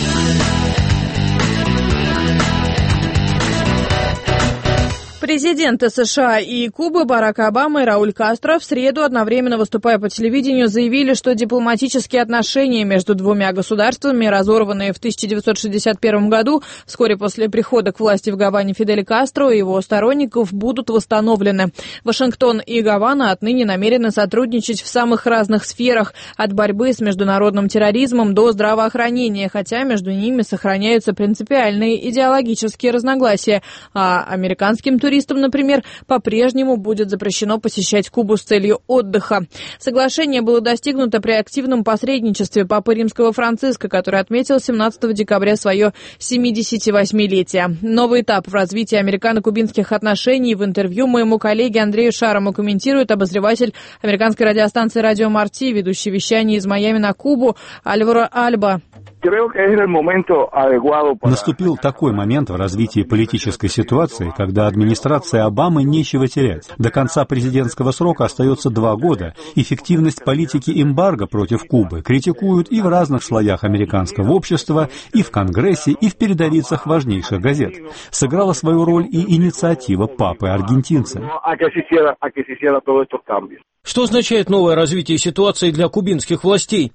Президенты США и Кубы Барак Обама и Рауль Кастро в среду, одновременно выступая по телевидению, заявили, что дипломатические отношения между двумя государствами, разорванные в тысяча девятьсот шестьдесят первом году, вскоре после прихода к власти в Гаване Фиделя Кастро и его сторонников, будут восстановлены. Вашингтон и Гавана отныне намерены сотрудничать в самых разных сферах, от борьбы с международным терроризмом до здравоохранения, хотя между ними сохраняются принципиальные идеологические разногласия, а американским туристам Туристам, например, по-прежнему будет запрещено посещать Кубу с целью отдыха. Соглашение было достигнуто при активном посредничестве Папы Римского Франциска, который отметил семнадцатого декабря свое семидесятивосьмилетие. Новый этап в развитии американо-кубинских отношений в интервью моему коллеге Андрею Шарому комментирует обозреватель американской радиостанции «Радио Марти», ведущий вещание из Майами на Кубу Альваро Альба. Наступил такой момент в развитии политической ситуации, когда администрация Обамы нечего терять. До конца президентского срока остается два года. Эффективность политики эмбарго против Кубы критикуют и в разных слоях американского общества, и в Конгрессе, и в передовицах важнейших газет. Сыграла свою роль и инициатива папы-аргентинца. Что означает новое развитие ситуации для кубинских властей?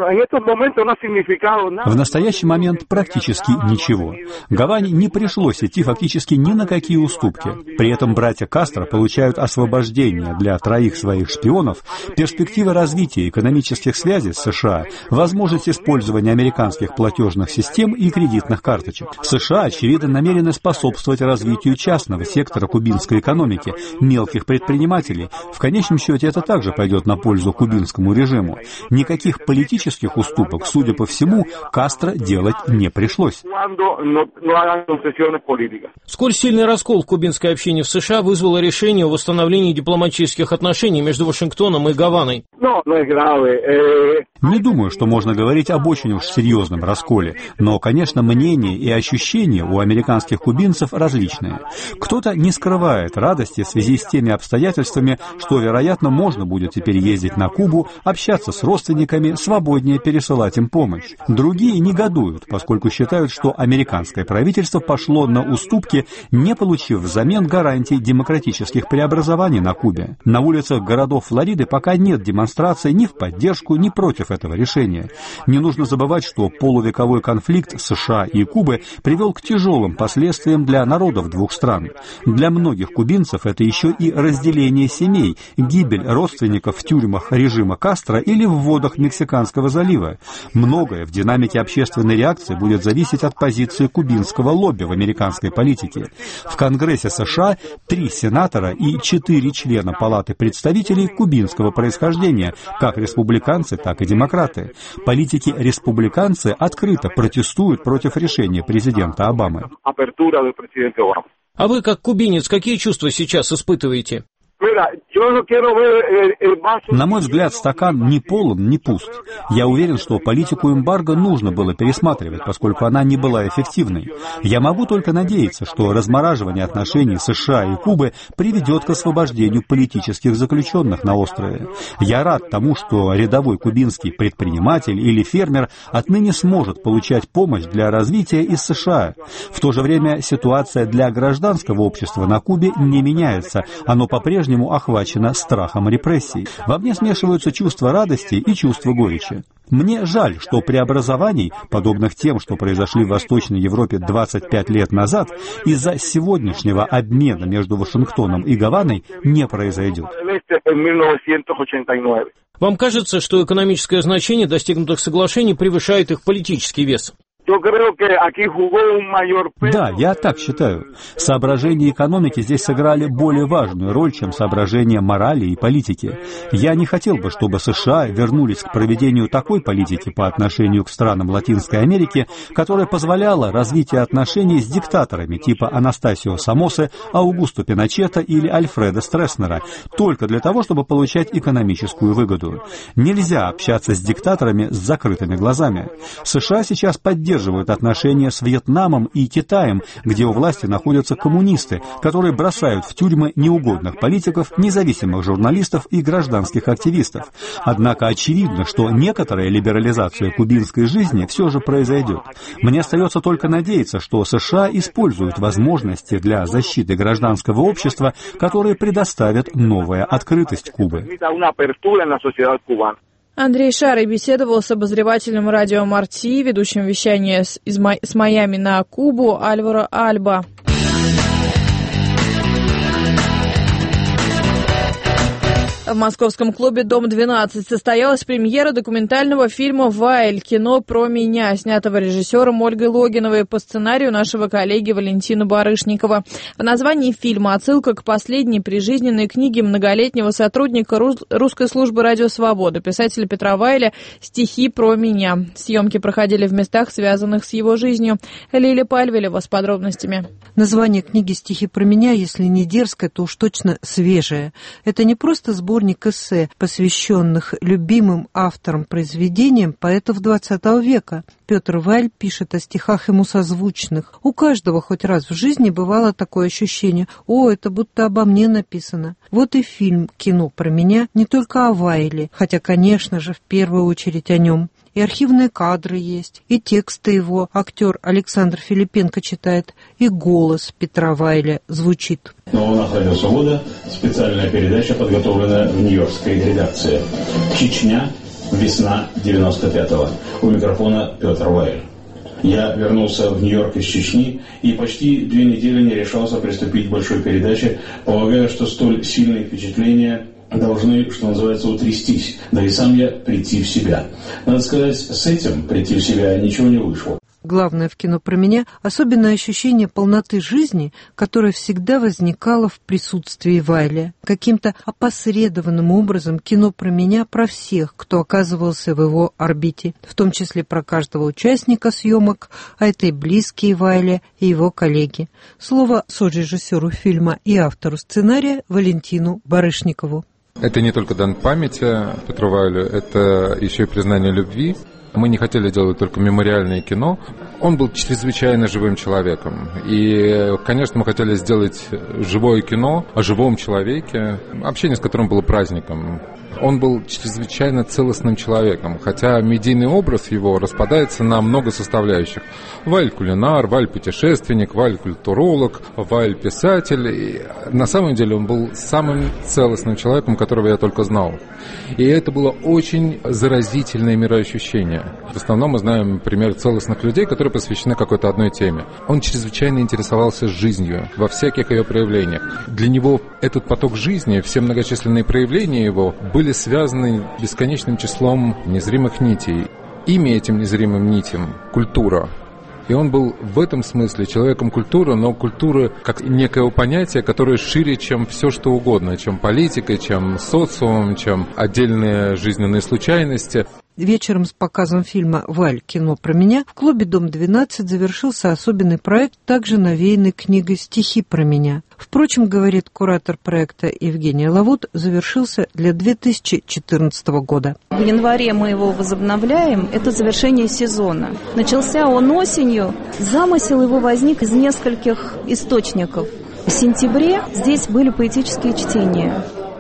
В настоящий момент практически ничего. Гаване не пришлось идти фактически ни на какие уступки. При этом братья Кастро получают освобождение для троих своих шпионов, перспективы развития экономических связей с США, возможность использования американских платежных систем и кредитных карточек. США, очевидно, намерены способствовать развитию частного сектора кубинской экономики, мелких предпринимателей. В конечном счете это также пойдет на пользу кубинскому режиму. Никаких политических уступок, судя по всему, Кастро делать не пришлось. Сколь сильный раскол в кубинской общине в США вызвало решение о восстановлении дипломатических отношений между Вашингтоном и Гаваной? Не думаю, что можно говорить об очень уж серьезном расколе, но, конечно, мнения и ощущения у американских кубинцев различные. Кто-то не скрывает радости в связи с теми обстоятельствами, что, вероятно, можно будет теперь ездить на Кубу, общаться с родственниками, свободнее пересылать им помощь. Другие негодуют, поскольку считают, что американское правительство пошло на уступки, не получив взамен гарантий демократических преобразований на Кубе. На улицах городов Флориды пока нет демонстраций ни в поддержку, ни против этого решения. Не нужно забывать, что полувековой конфликт США и Кубы привел к тяжелым последствиям для народов двух стран. Для многих кубинцев это еще и разделение семей, гибель родственников в тюрьмах режима Кастро или в водах Мексиканского залива. Многое в динамике общественной реакции будет зависеть от позиции кубинского лобби в американской политике. В Конгрессе США три сенатора и четыре члена Палаты представителей кубинского происхождения, как республиканцы, так и демократы. Политики-республиканцы открыто протестуют против решения президента Обамы. А вы, как кубинец, какие чувства сейчас испытываете? На мой взгляд, стакан не полон, не пуст. Я уверен, что политику эмбарго нужно было пересматривать, поскольку она не была эффективной. Я могу только надеяться, что размораживание отношений США и Кубы приведет к освобождению политических заключенных на острове. Я рад тому, что рядовой кубинский предприниматель или фермер отныне сможет получать помощь для развития из США. В то же время ситуация для гражданского общества на Кубе не меняется. Оно по-прежнему по-прежнему охвачена страхом репрессий. Во мне смешиваются чувства радости и чувства горечи. Мне жаль, что преобразований, подобных тем, что произошли в Восточной Европе двадцать пять лет назад, из-за сегодняшнего обмена между Вашингтоном и Гаваной не произойдет. Вам кажется, что экономическое значение достигнутых соглашений превышает их политический вес? Да, я так считаю. Соображения экономики здесь сыграли более важную роль, чем соображения морали и политики. Я не хотел бы, чтобы США вернулись к проведению такой политики по отношению к странам Латинской Америки, которая позволяла развитие отношений с диктаторами типа Анастасио Сомосы, Аугусто Пиночета или Альфреда Стресснера, только для того, чтобы получать экономическую выгоду. Нельзя общаться с диктаторами с закрытыми глазами. США сейчас поддерживают отношения с Вьетнамом и Китаем, где у власти находятся коммунисты, которые бросают в тюрьмы неугодных политиков, независимых журналистов и гражданских активистов. Однако очевидно, что некоторая либерализация кубинской жизни все же произойдет. Мне остается только надеяться, что США используют возможности для защиты гражданского общества, которые предоставят новая открытость Кубы. Андрей Шарый беседовал с обозревателем радио Марти, ведущим вещания с, из, с Майами на Кубу Альваро Альба. В московском клубе «Дом-двенадцать» состоялась премьера документального фильма «Вайль. Кино про меня», снятого режиссером Ольгой Логиновой по сценарию нашего коллеги Валентина Барышникова. В названии фильма отсылка к последней прижизненной книге многолетнего сотрудника русской службы «Радио Свобода», писателя Петра Вайля «Стихи про меня». Съемки проходили в местах, связанных с его жизнью. Лиля Пальвелева с подробностями. Название книги «Стихи про меня», если не дерзкое, то уж точно свежее. Это не просто сборник эссе, посвященных любимым авторам произведениям поэтов двадцатого века. Петр Вайль пишет о стихах ему созвучных. У каждого хоть раз в жизни бывало такое ощущение: «О, это будто обо мне написано». Вот и фильм «Кино про меня» не только о Вайле, хотя, конечно же, в первую очередь о нем. И архивные кадры есть, и тексты его актер Александр Филипенко читает, и голос Петра Вайля звучит. На волнах «Радио Свобода» специальная передача, подготовленная в нью-йоркской редакции. «Чечня. Весна девяносто пятого». У микрофона Петр Вайль. Я вернулся в Нью-Йорк из Чечни и почти две недели не решался приступить к большой передаче, полагая, что столь сильные впечатления должны, что называется, утрястись, да и сам я прийти в себя. Надо сказать, с этим прийти в себя ничего не вышло. Главное в кино про меня – особенное ощущение полноты жизни, которое всегда возникало в присутствии Вайля. Каким-то опосредованным образом кино про меня про всех, кто оказывался в его орбите, в том числе про каждого участника съемок, а это и близкие Вайля, и его коллеги. Слово сорежиссеру фильма и автору сценария Валентину Барышникову. Это не только дан памяти Петру Вайлю, это еще и признание любви. Мы не хотели делать только мемориальное кино. Он был чрезвычайно живым человеком. И, конечно, мы хотели сделать живое кино о живом человеке, общение с которым было праздником. Он был чрезвычайно целостным человеком, хотя медийный образ его распадается на много составляющих. Вайль кулинар, Вайль путешественник, Вайль культуролог, Вайль писатель. И на самом деле он был самым целостным человеком, которого я только знал. И это было очень заразительное мироощущение. В основном мы знаем пример целостных людей, которые посвящены какой-то одной теме. Он чрезвычайно интересовался жизнью во всяких ее проявлениях. Для него этот поток жизни, все многочисленные проявления его были связаны бесконечным числом незримых нитей. Имя этим незримым нитям – культура. И он был в этом смысле человеком культуры, но культуры как некое понятие, которое шире, чем все что угодно, чем политика, чем социум, чем отдельные жизненные случайности. Вечером с показом фильма «Вайль. Кино про меня» в клубе «Дом-двенадцать» завершился особенный проект, также навеянный книгой «Стихи про меня». Впрочем, говорит куратор проекта Евгения Лавут, завершился для две тысячи четырнадцатого года. В январе мы его возобновляем. Это завершение сезона. Начался он осенью. Замысел его возник из нескольких источников. В сентябре здесь были поэтические чтения.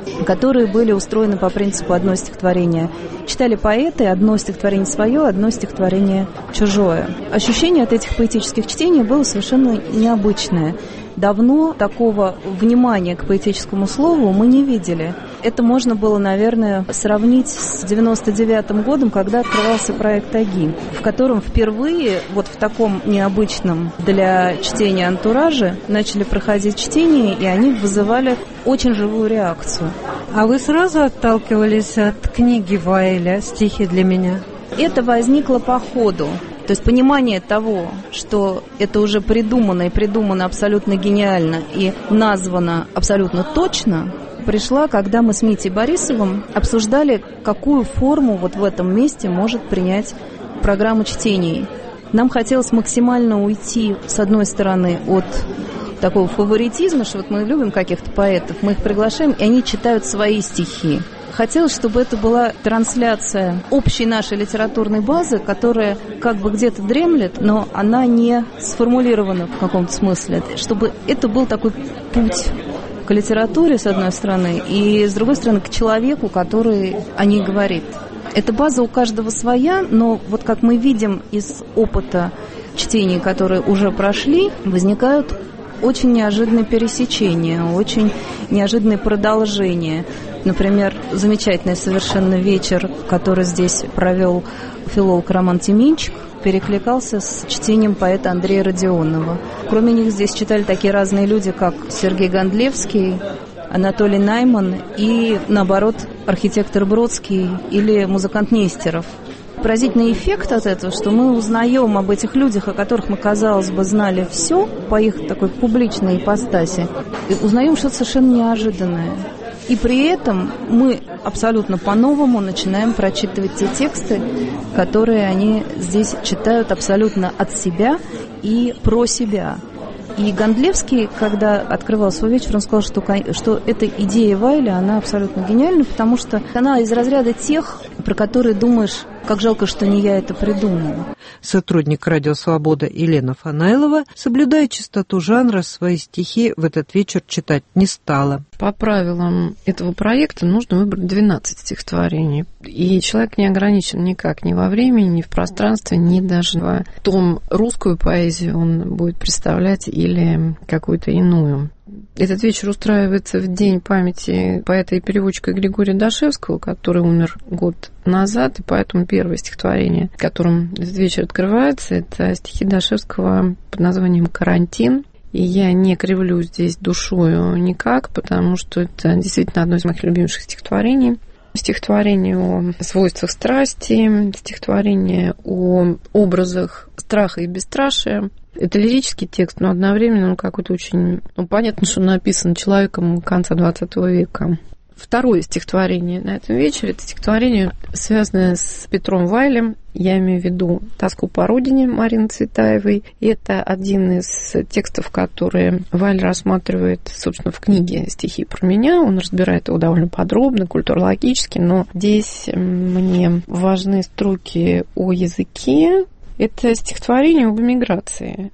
которые были устроены по принципу одно стихотворение. Читали поэты, одно стихотворение свое, одно стихотворение чужое. Ощущение от этих поэтических чтений было совершенно необычное. Давно такого внимания к поэтическому слову мы не видели. Это можно было, наверное, сравнить с девяносто девятым годом, когда открывался проект «Аги», в котором впервые вот в таком необычном для чтения антураже начали проходить чтения, и они вызывали очень живую реакцию. А вы сразу отталкивались от книги Вайля «Стихи для меня»? Это возникло по ходу. То есть понимание того, что это уже придумано и придумано абсолютно гениально и названо абсолютно точно, пришла, когда мы с Митей Борисовым обсуждали, какую форму вот в этом месте может принять программа чтений. Нам хотелось максимально уйти, с одной стороны, от такого фаворитизма, что вот мы любим каких-то поэтов, мы их приглашаем, и они читают свои стихи. Хотелось, чтобы это была трансляция общей нашей литературной базы, которая как бы где-то дремлет, но она не сформулирована в каком-то смысле. Чтобы это был такой путь к литературе, с одной стороны, и с другой стороны, к человеку, который о ней говорит. Эта база у каждого своя, но вот как мы видим из опыта чтений, которые уже прошли, возникают очень неожиданные пересечения, очень неожиданные продолжения. Например, замечательный совершенно вечер, который здесь провел филолог Роман Тименчик, перекликался с чтением поэта Андрея Родионова. Кроме них здесь читали такие разные люди, как Сергей Гондлевский, Анатолий Найман и, наоборот, архитектор Бродский или музыкант Нестеров. Поразительный эффект от этого, что мы узнаем об этих людях, о которых мы, казалось бы, знали все по их такой публичной ипостаси, и узнаем что-то совершенно неожиданное. И при этом мы абсолютно по-новому начинаем прочитывать те тексты, которые они здесь читают абсолютно от себя и про себя. И Гондлевский, когда открывал свой вечер, он сказал, что, что эта идея Вайля, она абсолютно гениальна, потому что она из разряда тех, про которые думаешь, как жалко, что не я это придумал. Сотрудник «Радио Свобода» Елена Фанайлова, соблюдая чистоту жанра, свои стихи в этот вечер читать не стала. По правилам этого проекта нужно выбрать двенадцать стихотворений. И человек не ограничен никак ни во времени, ни в пространстве, ни даже в том, русскую поэзию он будет представлять или какую-то иную. Этот вечер устраивается в день памяти поэта и переводчика Григория Дашевского, который умер год назад, и поэтому первое стихотворение, которым этот вечер открывается, это стихи Дашевского под названием «Карантин». И я не кривлю здесь душою никак, потому что это действительно одно из моих любимейших стихотворений. Стихотворение о свойствах страсти, стихотворение о образах страха и бесстрашия. Это лирический текст, но одновременно он какой-то очень... Ну, понятно, что он написан человеком конца двадцатого века. Второе стихотворение на этом вечере – это стихотворение, связанное с Петром Вайлем. Я имею в виду «Тоску по родине» Марины Цветаевой. И это один из текстов, которые Вайль рассматривает, собственно, в книге «Стихи про меня». Он разбирает его довольно подробно, культурологически, но здесь мне важны строки о языке. Это стихотворение об эмиграции.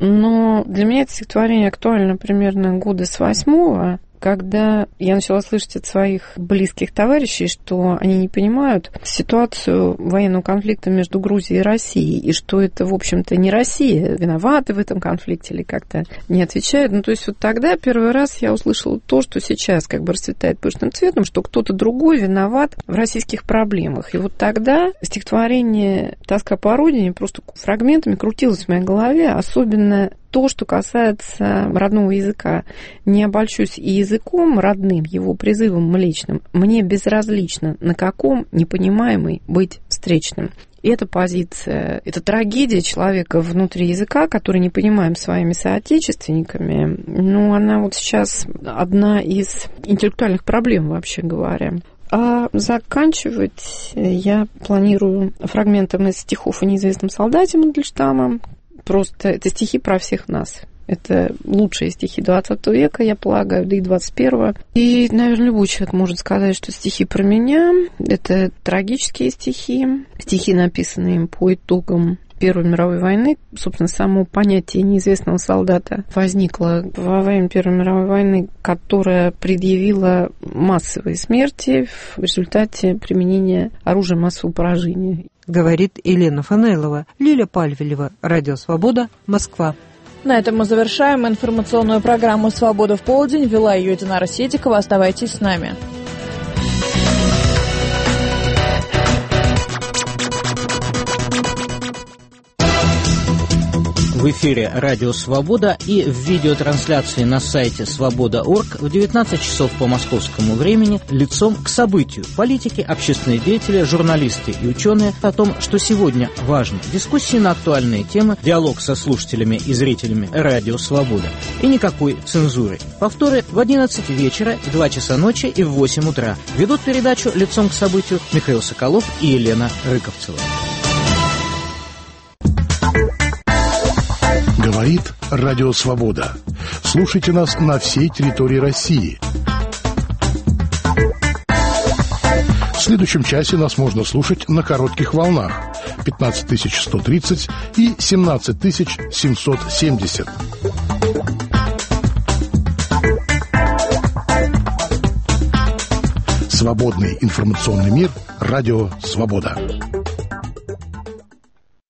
Но для меня это стихотворение актуально примерно года с восьмого, когда я начала слышать от своих близких товарищей, что они не понимают ситуацию военного конфликта между Грузией и Россией, и что это, в общем-то, не Россия виновата в этом конфликте или как-то не отвечает. Ну, то есть вот тогда первый раз я услышала то, что сейчас как бы расцветает пышным цветом, что кто-то другой виноват в российских проблемах. И вот тогда стихотворение «Тоска по родине» просто фрагментами крутилось в моей голове, особенно то, что касается родного языка. Не обольщусь и языком родным, его призывом млечным. Мне безразлично, на каком непонимаемый быть встречным. И эта позиция, это трагедия человека внутри языка, который не понимаем своими соотечественниками, ну, она вот сейчас одна из интеллектуальных проблем, вообще говоря. А заканчивать я планирую фрагментом из стихов о неизвестном солдате Мандельштама. Просто это стихи про всех нас. Это лучшие стихи двадцатого века, я полагаю, да и двадцать первого. И, наверное, любой человек может сказать, что стихи про меня – это трагические стихи, стихи, написанные им по итогам Первой мировой войны, собственно, само понятие неизвестного солдата возникло во время Первой мировой войны, которая предъявила массовые смерти в результате применения оружия массового поражения. Говорит Елена Фанайлова. Лиля Пальвелева, Радио Свобода, Москва. На этом мы завершаем информационную программу «Свобода в полдень». Вела ее Динара Седикова. Оставайтесь с нами. В эфире «Радио Свобода» и в видеотрансляции на сайте свобода точка орг в девятнадцать часов по московскому времени лицом к событию. Политики, общественные деятели, журналисты и ученые о том, что сегодня важно. Дискуссии на актуальные темы, диалог со слушателями и зрителями «Радио Свобода». И никакой цензуры. Повторы в одиннадцать вечера, в два часа ночи и в восемь утра. Ведут передачу «Лицом к событию» Михаил Соколов и Елена Рыковцева. Говорит Радио Свобода. Слушайте нас на всей территории России. В следующем часе нас можно слушать на коротких волнах пятнадцать тысяч сто тридцать и семнадцать тысяч семьсот семьдесят. Свободный информационный мир. Радио Свобода.